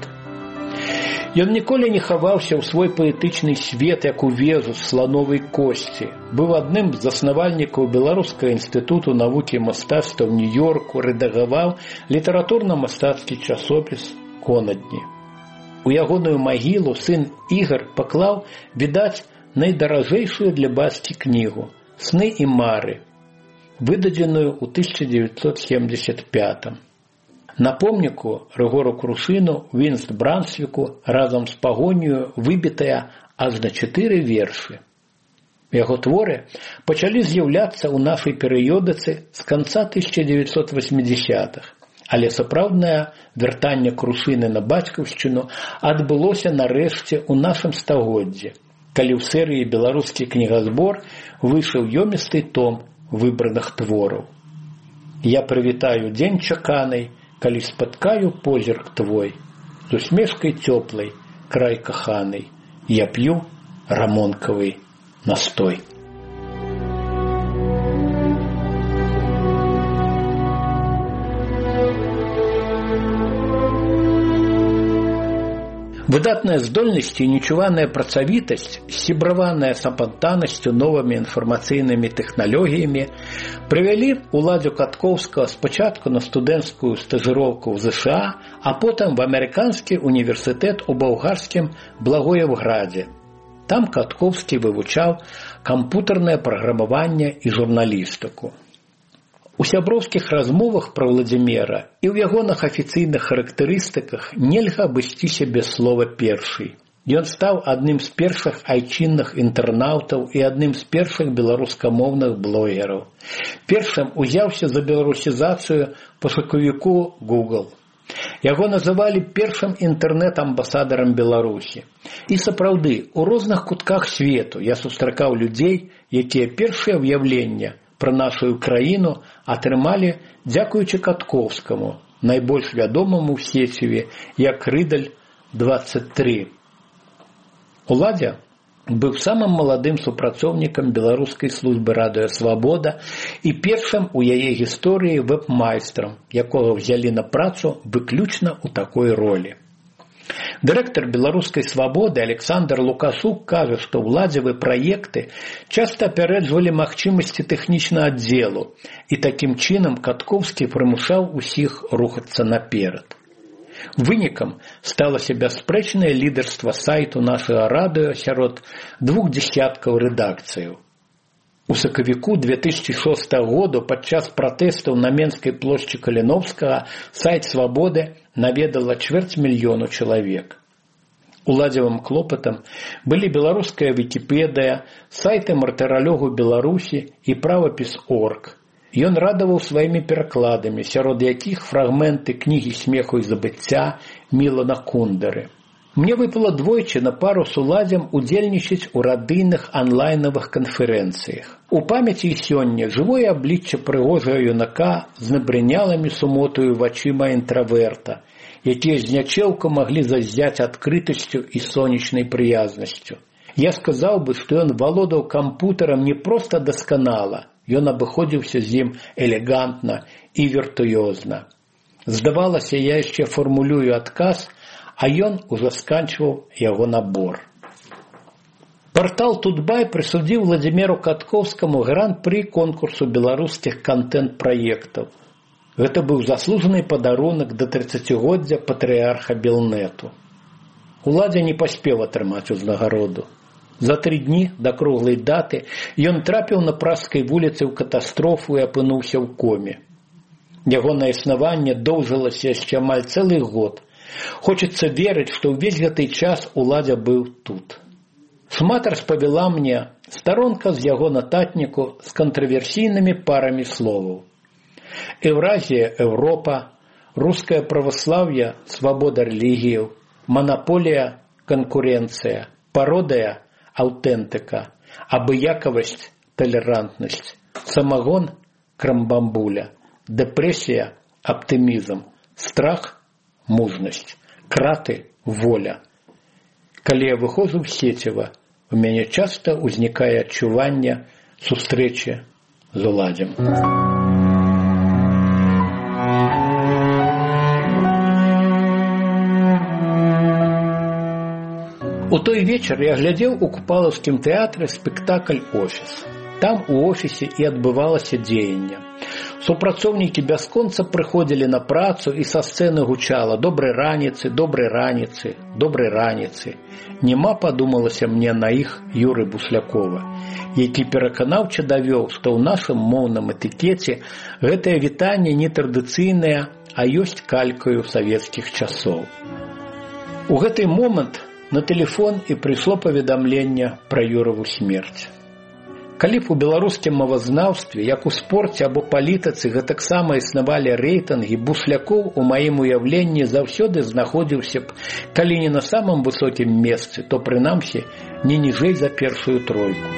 Ён ніколі не хаваўся ў свой паэтычны свет, як у вежу з слановай косці. Быў адным з заснавальнікаў Беларускага інстытуту навукі і мастацтва ў Нью-Йорку, рэдагаваў літаратурна-мастацкі часопіс «Конадні». У ягоную магілу сын Ігар паклаў, відаць, найдаражэйшую для бацькі кнігу «Сны і мары», выдадзеную ў тысяча дзевятьсот семьдесят пятым. На помніку Рыгору Крушыну ў Інст-Брансвіку разам з пагонню выбітая аж на чатыры вершы. Яго творы пачалі з'яўляцца ў нашай перыёдыцы з канца тысяча дзевятьсот восьмідзясятых. Але сапраўднае вяртанне Крушыны на бацькаўшчыну адбылося нарэшце ў нашым стагоддзі, калі ў серыі «Беларускі кнігазбор» выйшаў ёмісты том выбраных твораў. Я прывітаю дзень чаканай, калі спаткаю позірк твой, з усмешкай цёплай, край каханай, я п'ю рамонкавы настой. Выдатная здольнасць і нечуваная працавітасць, сібраваная з апантанасцю новымі інфармацыйнымі тэхналогіямі, прывялі Уладзю Каткоўскага спачатку на студэнцкую стажыроўку ў зэ ша а, а потым в амерыканскі універсітэт у балгарскім Благоевградзе. Там Каткоўскі вывучаў кампутарнае праграмаванне і журналістыку. У сяброўскіх размовах пра Владзіміра і ў ягоных афіцыйных характарыстыках нельга абысціся без слова «першый». Ён стаў адным з першых айчынных інтэрнаўтаў і адным з першых беларускамоўных блогераў. Першым узяўся за беларусізацыю пошукавіку Google. Яго называлі першым інтэрнэт-амбасадарам Беларусі. І сапраўды, у розных кутках свету я сустракаў людзей, якія першыя ўяўлення пра нашу краіну атрымалі дзякуючы Каткоўскаму, найбольш вядомаму ў сеціве як Рыдаль двадцать три. Уладзя быў самым маладым супрацоўнікам беларускай службы радыё «Свабода» і першым у яе гісторыі вэб-майстрам, якога ўзялі на працу выключна ў такой ролі. Дырэктар беларускай свабоды Александр Лукасук кажа, што ўладзевыя праекты часта апярэджвалі магчымасці тэхнічнага аддзелу, і такім чынам Каткоўскі прымушаў усіх рухацца наперад. Вынікам сталася бясспрэчнае лідарства сайту нашага радыё сярод двух дзесяткаў рэдакцыяў. У сакавіку две тысячи шостага году падчас пратэстаў на Менскай плошчы Каліновскага сайт «Свабоды» наведала чвэрць мільёну чалавек. Уладзевым клопатам былі беларуская Вікіпедыя, сайты мартыралёгу Беларусі і правапіс точка орг. Ён радаваў сваімі перакладамі, сярод якіх фрагменты кнігі смеху і забыцця Мілана Кундары. Мне выпало двойчы на пару з уладзем удзельнічаць у радыйных онлайнавых канферэнцыях. У памяці і сёння жывое аблічча прыгожага юнака з набрынялымі сумотаю вачыма інтраверта, якія з нячэўка маглі заззяць адкрытасцю і сонечнай прыязнасцю. Я сказаў бы, што ён валодаў кампутарам не проста дасканала, ён абыходзіўся з ім элегантна і віртуёзна. Здавалася, я яшчэ фармулюю адказ, а ён ужо сканчваў яго набор. Партал «Тутбай» прысудзіў Владзіміру Каткоўскаму гран-пры конкурсу беларускіх контент-праектаў. Гэта быў заслужаны падарунак да трыццацігоддзя патрыарха Белнету. Уладзя не паспеў атрымаць узнагароду. За тры дні да круглай даты ён трапіў на Пражскай вуліцы ў катастрофу і апынуўся ў коме. Ягонае існаванне доўжылася яшчэ амаль цэлы год. Хочацца верыць, што ўвесь гэты час уладзя быў тут. Шмат распавяла мне старонка з яго нататніку з кантраверсійнымі парамі словаў. Еўразія, Еўропа, рускае праваслаўе, свабода рэлігіяў, манаполія, канкурэнцыя, пародыя, аўтэнтыка, абыякавасць, талерантнасць, самагон, крамбамбуля, дэпрэсія, аптымізм, страх, мужнасць, краты, воля. Калі я выходжу ў сецева, у мяне часта ўзнікае адчуванне сустрэчы з уладзем. У той вечар я глядзеў у Купалаўскім тэатры спектакль «Офіс». Там у офісе і адбывалася дзеянне. Супрацоўнікі бясконца прыходзілі на працу і са сцэны гучала «Добрай раніцы, добрай раніцы, добрай раніцы». Нема, падумалася мне, на іх Юры Буслякова, які пераканаўча давёў, што ў нашым моўным этыкеце гэтае вітанне не традыцыйнае, а ёсць калькаю савецкіх часоў. У гэты момант на тэлефон і прыйшло паведамленне пра Юраву смерць. Калі б у беларускім мовазнаўстве, як у спорце або палітыцы, гэтаксама існавалі рэйтынгі, Буслякоў у маім уяўленні заўсёды знаходзіўся б, калі не на самым высокім месцы, то прынамсі не ніжэй за першую тройку.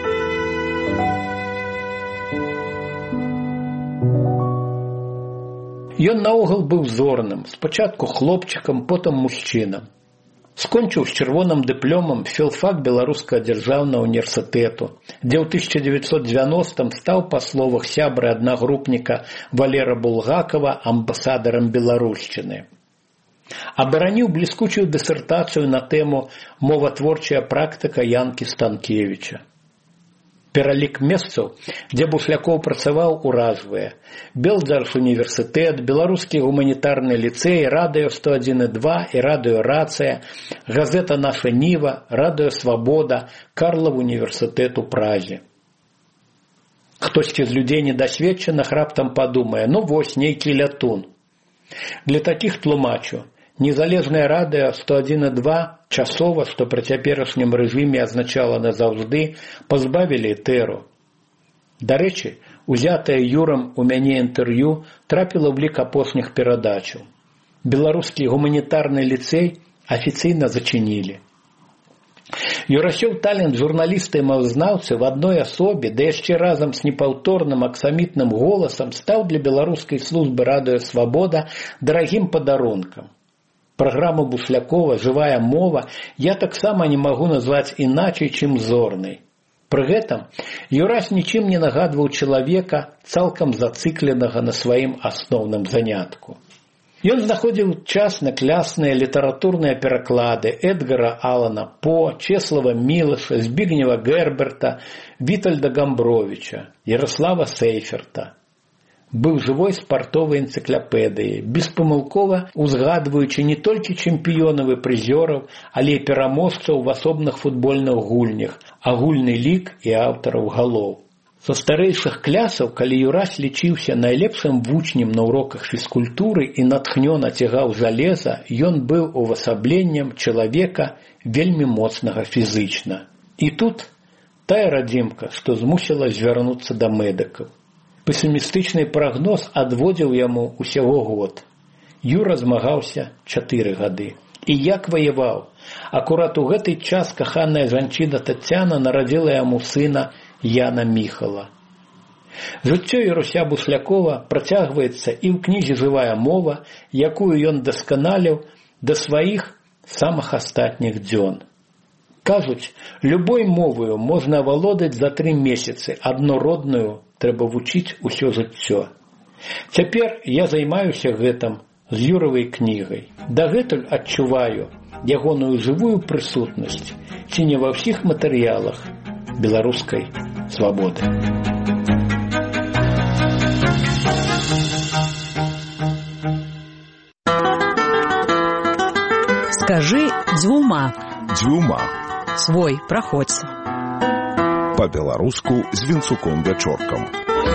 Ён наогул быў зорным, спачатку хлопчыкам, потым мужчынам. Скончыў з чырвоным дыпломам філфак Беларускага дзяржаўнага універсітэту, дзе ў тысяча дзевяцьсот дзевяностым стаў, па словах сябры аднагрупніка Валера Булгакова, амбасадарам беларушчыны. Абараніў бліскучую дысертацыю на тэму «Моватворчая практыка Янкі Станкевіча». Пералік месцаў, дзе Буслякоў працаваў, уражвае: Белдзарс універсітэт, Беларускі гуманітарны ліцэй, радыё сто адзін і два і радыё «Рацыя», газета «Наша Ніва», радыё «Свабода», Карлаў універсітэт у Празе. Хтосьці з людзей недасведчаных раптам падумае: ну вось, нейкі лятун. Для такіх тлумачу: незалежнае радыё сто адзін і два часова, што пры цяперашнім рэжыме азначала назаўжды, пазбавілі этэру. Дарэчы, узятае Юрам у мяне інтэрв'ю трапіла ў лік апошніх перадачаў. Беларускі гуманітарны ліцэй афіцыйна зачынілі. Юрасёў талент журналіста і мовазнаўцы в адной асобе, да яшчэ разам з непаўторным аксамітным голасам стаў для беларускай службы радыё «Свабода» дарагім падарункам. Праграму Буслякова «Жывая мова» я таксама не магу назваць іначай, чым зорнай. Пры гэтым Юрась нічым не нагадваў чалавека, цалкам зацыкленага на сваім асноўным занятку. Ён знаходзіў час на клясныя літаратурныя пераклады Эдгара Алана По, Чеслава Мілаша, Збігнева Герберта, Вітальда Гамбровіча, Ярослава Сейферта. Быў жывой спартовай энцыклапедыяй, беспамылкова узгадваючы не толькі чэмпіёнаў і прызёраў, але і пераможцаў в асобных футбольных гульнях, агульны лік і аўтараў галоў. Са старэйшых клясаў, калі Юрась лічыўся найлепшым вучнем на уроках фізкультуры і натхнёна цягаў жалеза, ён быў увасабленнем чалавека вельмі моцнага фізычна. І тут тая радзімка, што змусіла звярнуцца да медыкаў. Песімістычны прагноз адводзіў яму усяго год. Юра змагаўся чатыры гады. І як ваяваў. Акурат у гэты час каханая жанчына Тацяна нарадзіла яму сына Яна Міхала. Жыццё Яруся Буслякова працягваецца і ў кнізе «Жывая мова», якую ён дасканаліў да сваіх самых астатніх дзён. Кажуць, любой мовою можна авалодаць за тры месяцы, адно родную трэба вучыць усё жыццё. Цяпер я займаюся гэтым з Юравай кнігай. Дагэтуль адчуваю ягоную жывую прысутнасць, ці не ва ўсіх матэрыялах беларускай свабоды. Скажи дзвюма. Дзвюма. Свой, праходзь. Па-беларуску з Вінцуком Вячоркам.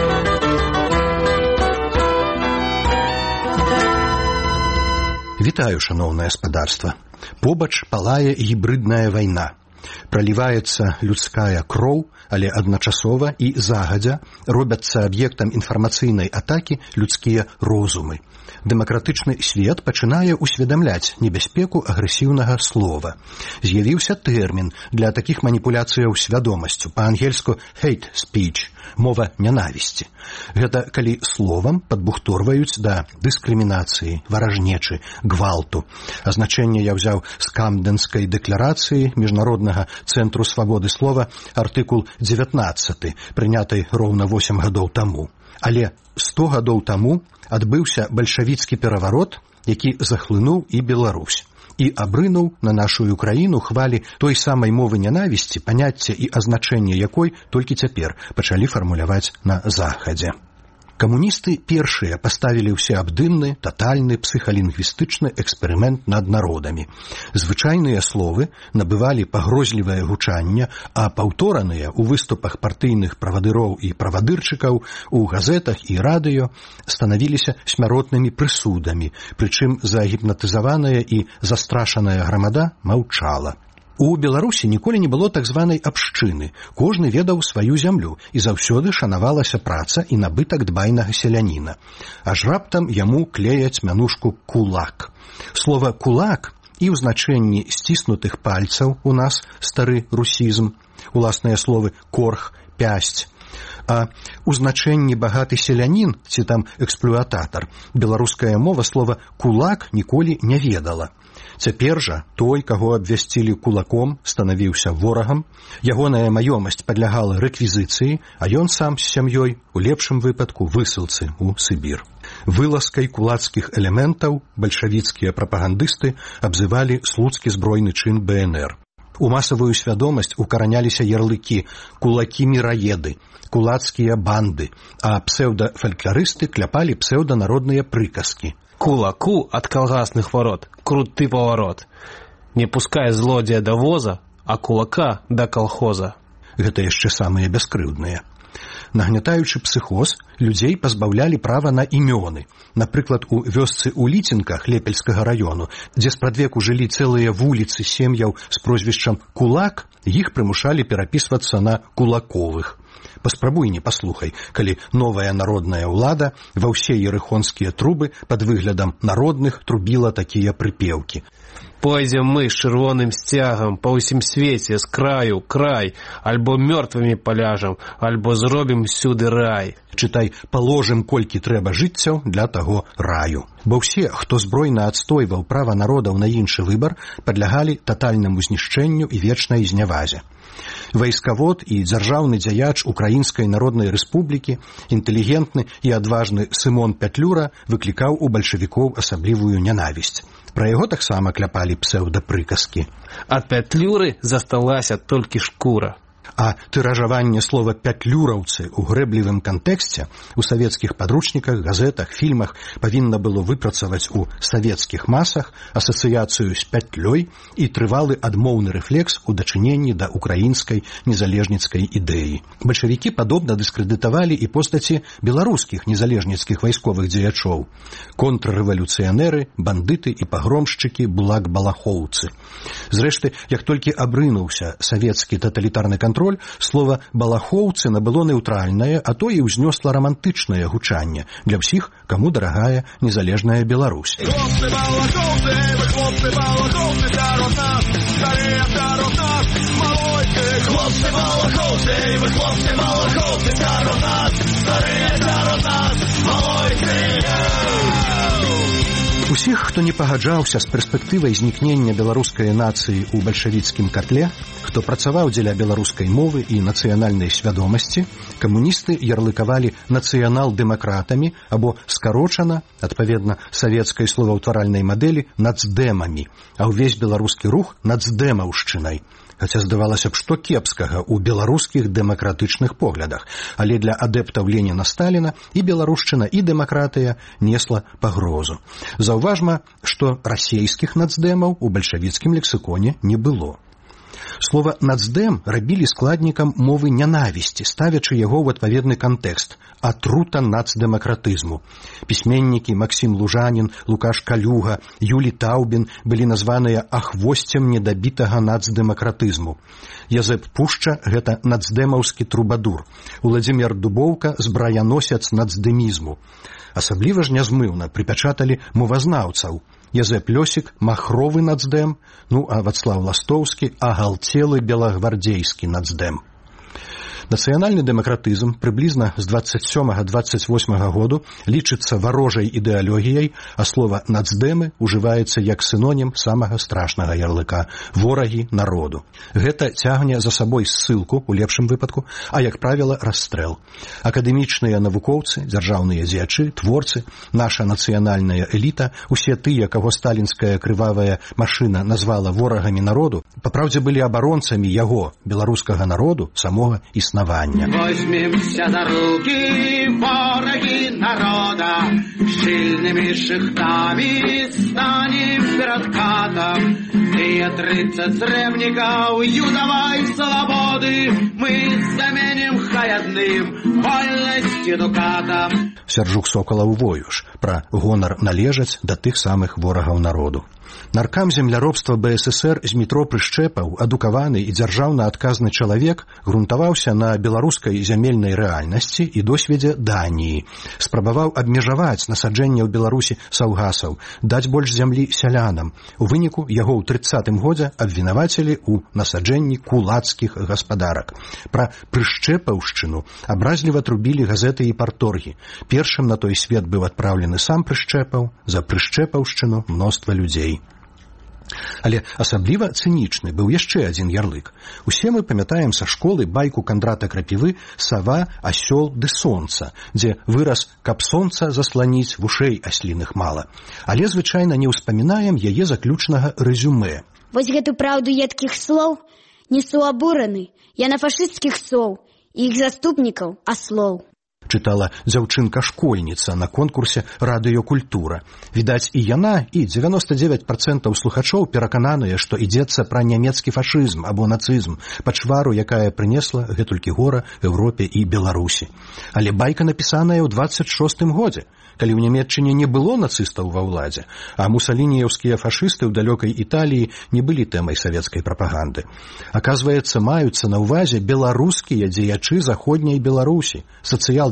Вітаю, шаноўнае спадарства. Побач палае гібрыдная вайна. Праліваецца людская кроў, але адначасова і загадзя робяцца аб'ектам інфармацыйнай атакі людскія розумы. Дэмакратычны свет пачынае усведамляць небяспеку агрэсіўнага слова. З'явіўся тэрмін для такіх маніпуляцыяў свядомасцю, па-ангельску hate speech, мова нянавісці. Гэта калі словам падбухторваюць да дыскрымінацыі, варажнечы, гвалту. Азначэнне я ўзяў з Камдэнскай дэкларацыі Міжнароднага цэнтру свабоды слова, артыкул дзевятнаццаты, прынятай роўна восем гадоў таму. Але сто гадоў таму адбыўся бальшавіцкі пераварот, які захлынуў і Беларусь, і абрынуў на нашую краіну хвалі той самай мовы нянавісці, паняцце і азначэнне якой толькі цяпер пачалі фармуляваць на Захадзе. Камуністы першыя паставілі ўсеабдымны, татальны псіхалінгвістычны эксперымент над народамі. Звычайныя словы набывалі пагрозлівае гучанне, а паўтораныя ў выступах партыйных правадыроў і правадырчыкаў у газетах і радыё станавіліся смяротнымі прысудамі, прычым загіпнатызаваная і застрашаная грамада маўчала. У Беларусі ніколі не было так званай абшчыны. Кожны ведаў сваю зямлю, і заўсёды шанавалася праца і набытак дбайнага селяніна. Аж раптам яму клеяць мянушку «кулак». Слова «кулак» і ў значэнні сціснутых пальцаў у нас стары русізм, уласныя словы «корх», «пясць». А ў значэнні багаты селянін, ці там эксплуататар, беларуская мова слова «кулак» ніколі не ведала. Цяпер жа той, каго абвясцілі кулаком, станавіўся ворагам, ягоная маёмасць падлягала рэквізіцыі, а ён сам з сям'ёй, у лепшым выпадку, высылцы ў Сібір. Вылазкай кулацкіх элементаў бальшавіцкія прапагандысты абзывалі слуцкі збройны чын бэ эн эр. У масавую свядомасць укараняліся ярлыкі «кулакі-міраеды», «кулацкія банды», а псеўдафалькларысты кляпалі псеўданародныя прыказкі. Кулаку от колгасных ворот круты поворот. Не пускай злодзея до воза, а кулака до колхоза. Гэта яшчэ самыя бяскрыўдныя. Нагнятаючы псіхоз, людзей пазбаўлялі права на імёны. Напрыклад, у вёсцы ў Ліцінках Лепельскага раёну, дзе спрадвеку жылі цэлыя вуліцы сем'яў з прозвішчам «Кулак», іх прымушалі перапісвацца на «Кулаковых». Паспрабуй не паслухай, калі новая народная ўлада ва ўсе ерыхонскія трубы пад выглядам народных трубіла такія прыпеўкі. Пойдзем мы з чырвоным сцягам па ўсім свеце з краю край, альбо мёртвымі паляжам, альбо зробім сюды рай. Чытай, паложым колькі трэба жыццяў для таго раю. Бо ўсе, хто збройна адстойваў права народаў на іншы выбар, падлягалі татальнаму знішчэнню і вечнай знявазе. Вайскавод і дзяржаўны дзяяч Украінскай Народнай Рэспублікі, інтэлігентны і адважны Сымон Пятлюра выклікаў у бальшавікоў асаблівую нянавісць. Пра яго таксама кляпалі псеўдапрыказкі. Ад Пятлюры засталася толькі шкура. А тыражаванне слова «пятлюраўцы» у грэблівым кантэксце у савецкіх падручніках, газетах, фільмах павінна было выпрацаваць у савецкіх масах асацыяцыю з пятлёй і трывалы адмоўны рэфлекс у дачыненні да украінскай незалежніцкай ідэі. Бальшавікі падобна дыскрэдытавалі і постаці беларускіх незалежніцкіх вайсковых дзеячоў. Контррэвалюцыянеры, бандыты і пагромшчыкі, булак-балахоўцы. Зрэшты, як толькі абрынуўся савецкі таталітарны кантроль, слова «балахоўцы» набыло нейтральнае, а то і ўзнёсла рамантычнае гучанне для ўсіх, каму дарагая незалежная Беларусь. Хлопцы балахоўцы, вы хлопцы балахоўцы, сярод нас, старыя сярод нас, малойцы. Хлопцы балахоўцы, вы хлопцы балахоўцы, сярод нас, старыя сярод нас, малойцы. Усіх, хто не пагаджаўся з перспектывай знікнення беларускай нацыі ў бальшавіцкім катле, хто працаваў дзеля беларускай мовы і нацыянальнай свядомасці, камуністы ярлыкавалі нацыянал-дэмакратамі або скарочана, адпаведна савецкай словаўтваральнай мадэлі, нацдэмамі, а ўвесь беларускі рух нацдэмаўшчынай. Хаця здавалася б, што кепскага ў беларускіх дэмакратычных поглядах, але для адэптаў Леніна-Сталіна і беларушчына, і дэмакратыя несла пагрозу. Заўважма, што расейскіх нацдэмаў у бальшавіцкім лексіконе не было. Слова «нацдэм» рабілі складнікам мовы нянавісці, ставячы яго ў адпаведны кантэкст – атрута нацдэмакратызму. Пісьменнікі Максім Лужанін, Лукаш Калюга, Юлі Таўбін былі названыя ахвосцем недабітага нацдэмакратызму. Язэп Пушча – гэта нацдэмаўскі трубадур. Уладзімір Дубоўка – збраяносец нацдэмізму. Асабліва ж нязмыўна прыпячаталі мовазнаўцаў. Язэп Лёсік – махровы нацдэм, ну а Вацлаў Ластоўскі – агалтелы белагвардзейскі нацдэм. Нацыянальны дэмакратызм прыблізна з дваццаць сёмага - дваццаць восьмага году лічыцца варожай ідэалогіяй, а слова «нацдэмы» ужываецца як сінонім самага страшнага ярлыка – ворагі народу. Гэта цягне за сабой ссылку, у лепшым выпадку, а, як правіла, расстрэл. Акадэмічныя навукоўцы, дзяржаўныя дзеячы, творцы, наша нацыянальная эліта, усе тыя, каго сталінская крывавая машына назвала ворагамі народу, папраўдзе былі абаронцамі яго, беларускага народу, самога існавання. Возьмемся за руки, вороги народа, щільними шихтами станем перед катом. Три тридцать древников юдовой свободы мы заменим хаядным вольностью дукатом. Сяржук Сокалаў воюш пра гонар належаць да тых самых ворагаў народу. Наркам земляробства Бэ Эс Эс Эр Змітро Прышчэпаў, адукаваны і дзяржаўна адказны чалавек, грунтаваўся на беларускай зямельнай рэальнасці і досведзе Даніі. Спрабаваў абмежаваць насаджэнне ў Беларусі саўгасаў, даць больш зямлі сялянам. У выніку яго ў трыццатым годзе абвінавацілі ў насаджэнні кулацкіх гаспадарак. Пра прышчэпаўшчыну абразліва трубілі газеты і парторгі. Першым на той свет быў адпраўлены сам Прышчэпаў, за прышчэпаўшчыну мноства людзей. Але асабліва цынічны быў яшчэ адзін ярлык. Усе мы памятаем са школы байку Кандрата Крапівы «Сава, асёл ды сонца», дзе выраз «каб сонца засланіць, вушэй асліных мала». Але звычайна не ўспамінаем яе заключнага рэзюмэ. Вось гэту праўду едкіх слоў несу абураны. Я на фашысцкіх соў і іх заступнікаў аслоў. Чытала дзяўчынка-школьніца на конкурсе «Радыёкультура». Відаць, і яна, і дзевяноста дзевяць працэнтаў слухачоў перакананыя, што ідзецца пра нямецкі фашызм або нацызм, пачвару, якая прынесла гэтулькі гора Еўропе і Беларусі. Але байка напісаная ў дваццаць шостым годзе, калі ў Нямецчыне не было нацыстаў ва ўладзе, а мусалініеўскія фашысты ў далёкай Італіі не былі тэмай савецкай прапаганды. Аказваецца, маюцца на ўвазе беларускія дзеячы заходняй Беларусі, сацыял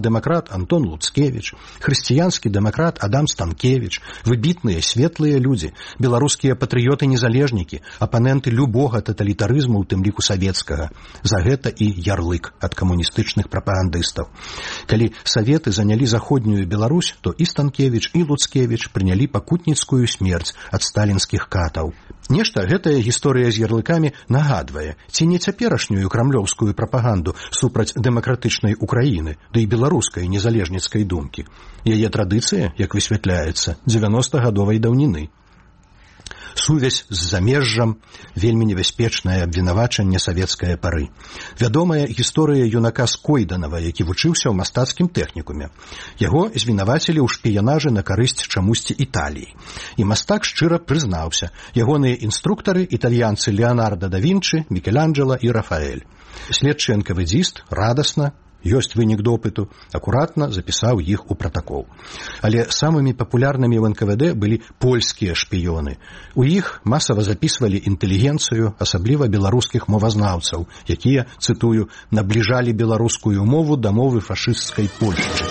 сацыял-дэмакрат Антон Луцкевіч, хрысціянскі дэмакрат Адам Станкевіч, выбітныя светлыя людзі, беларускія патрыёты-незалежнікі, апаненты любога таталітарызму, у тым ліку савецкага. За гэта і ярлык ад камуністычных прапагандыстаў. Калі саветы занялі заходнюю Беларусь, то і Станкевіч, і Луцкевіч прынялі пакутніцкую смерць ад сталінскіх катаў. Нешта гэтая гісторыя з ярлыкамі нагадвае, ці не цяперашнюю крамлёўскую прапаганду супраць дэмакратычнай Украіны, ды і беларускай незалежніцкай думкі. Яе традыцыя, як высвятляецца, дзевяностагадовай даўніны. Сувязь з замежжам, вельмі небяспечнае абвінавачанне савецкае пары. Вядомая гісторыя юнака Скойданава, які вучыўся ў мастацкім тэхнікуме. Яго звінавацілі ў шпіянажы на карысць чамусьці Італіі. І мастак шчыра прызнаўся. Ягоныя інструктары італьянцы Леонардо да Вінчы, Мікеланджела і Рафаэль. Следчы эн ка вэ дзіст радасна, ёсць вынік допыту, акуратна запісаў іх у пратакол. Але самымі папулярнымі ў эн ка вэ дэ былі польскія шпіёны. У іх масава запісвалі інтэлігенцыю, асабліва беларускіх мовазнаўцаў, якія, цытую, набліжалі беларускую мову да мовы фашысцкай Польшчы.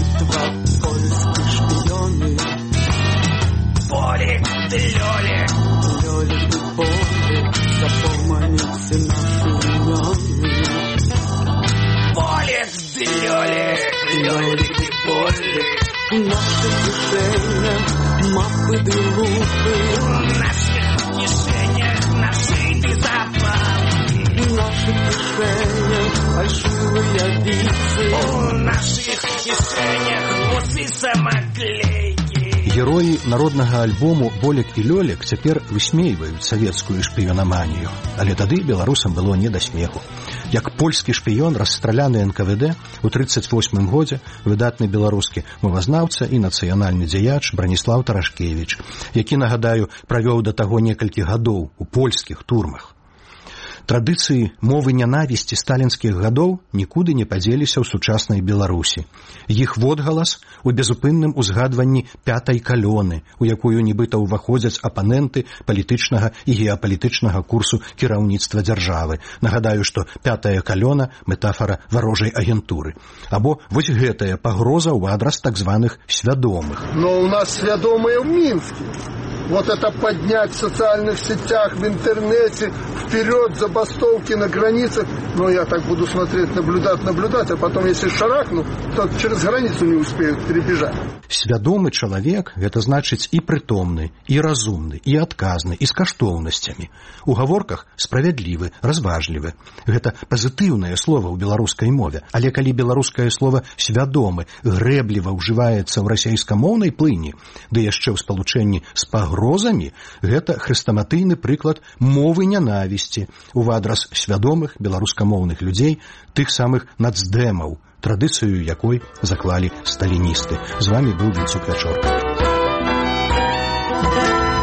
Поле, ты лёле, лёле, ты поле, запомните наши имёны. Поле, ты лёле, лёле, ты поле, наши кишения, мапы ты лупы, в наших кишениях нашиты запалки, наши кишения, фальшивые вицы, в наших кишениях усы самоклейки. Героі народнага альбому «Болек і Лёлек» цяпер высмейваюць савецкую шпіёнаманію, але тады беларусам было не да смеху. Як польскі шпіён, расстраляны эн ка вэ дэ у трыццаць восьмым годзе, выдатны беларускі мовазнаўца і нацыянальны дзеяч Браніслаў Тарашкевіч, які, нагадаю, правёў да таго некалькі гадоў у польскіх турмах. Традыцыі мовы нянавісці сталінскіх гадоў нікуды не падзеліся ў сучаснай Беларусі. Іх водгалас у безупынным узгадванні пятай калёны, у якую нібыта ўваходзяць апаненты палітычнага і геапалітычнага курсу кіраўніцтва дзяржавы. Нагадаю, што пятая калёна – метафара варожай агентуры. Або вось гэтая пагроза ў адрас так званых свядомых. Но у нас свядомыя ў Мінске. Вот это поднять в социальных сетях, в интернете, вперед, забастовки на границах. Ну, я так буду смотреть, наблюдать, наблюдать, а потом, если шарахну, то через границу не успеют перебежать. Свядомы чалавек – гэта значыць і прытомны, і разумны, і адказны, і з каштоўнасцямі. У гаворках справядлівы, разважлівы. Гэта пазітыўнае слова ў беларускай мове. Але калі беларускае слова «свядомы» грэбліва ўжываецца ў расейскамоўнай плыні, ды яшчэ ў спалучэнні з пагрозамі, гэта хрэстаматыйны прыклад мовы нянавісці ў адрас свядомых беларускамоўных людзей, тых самых нацдэмаў, традыцыю якой заклалі сталіністы. З вамі быў Вінцук Вячорка.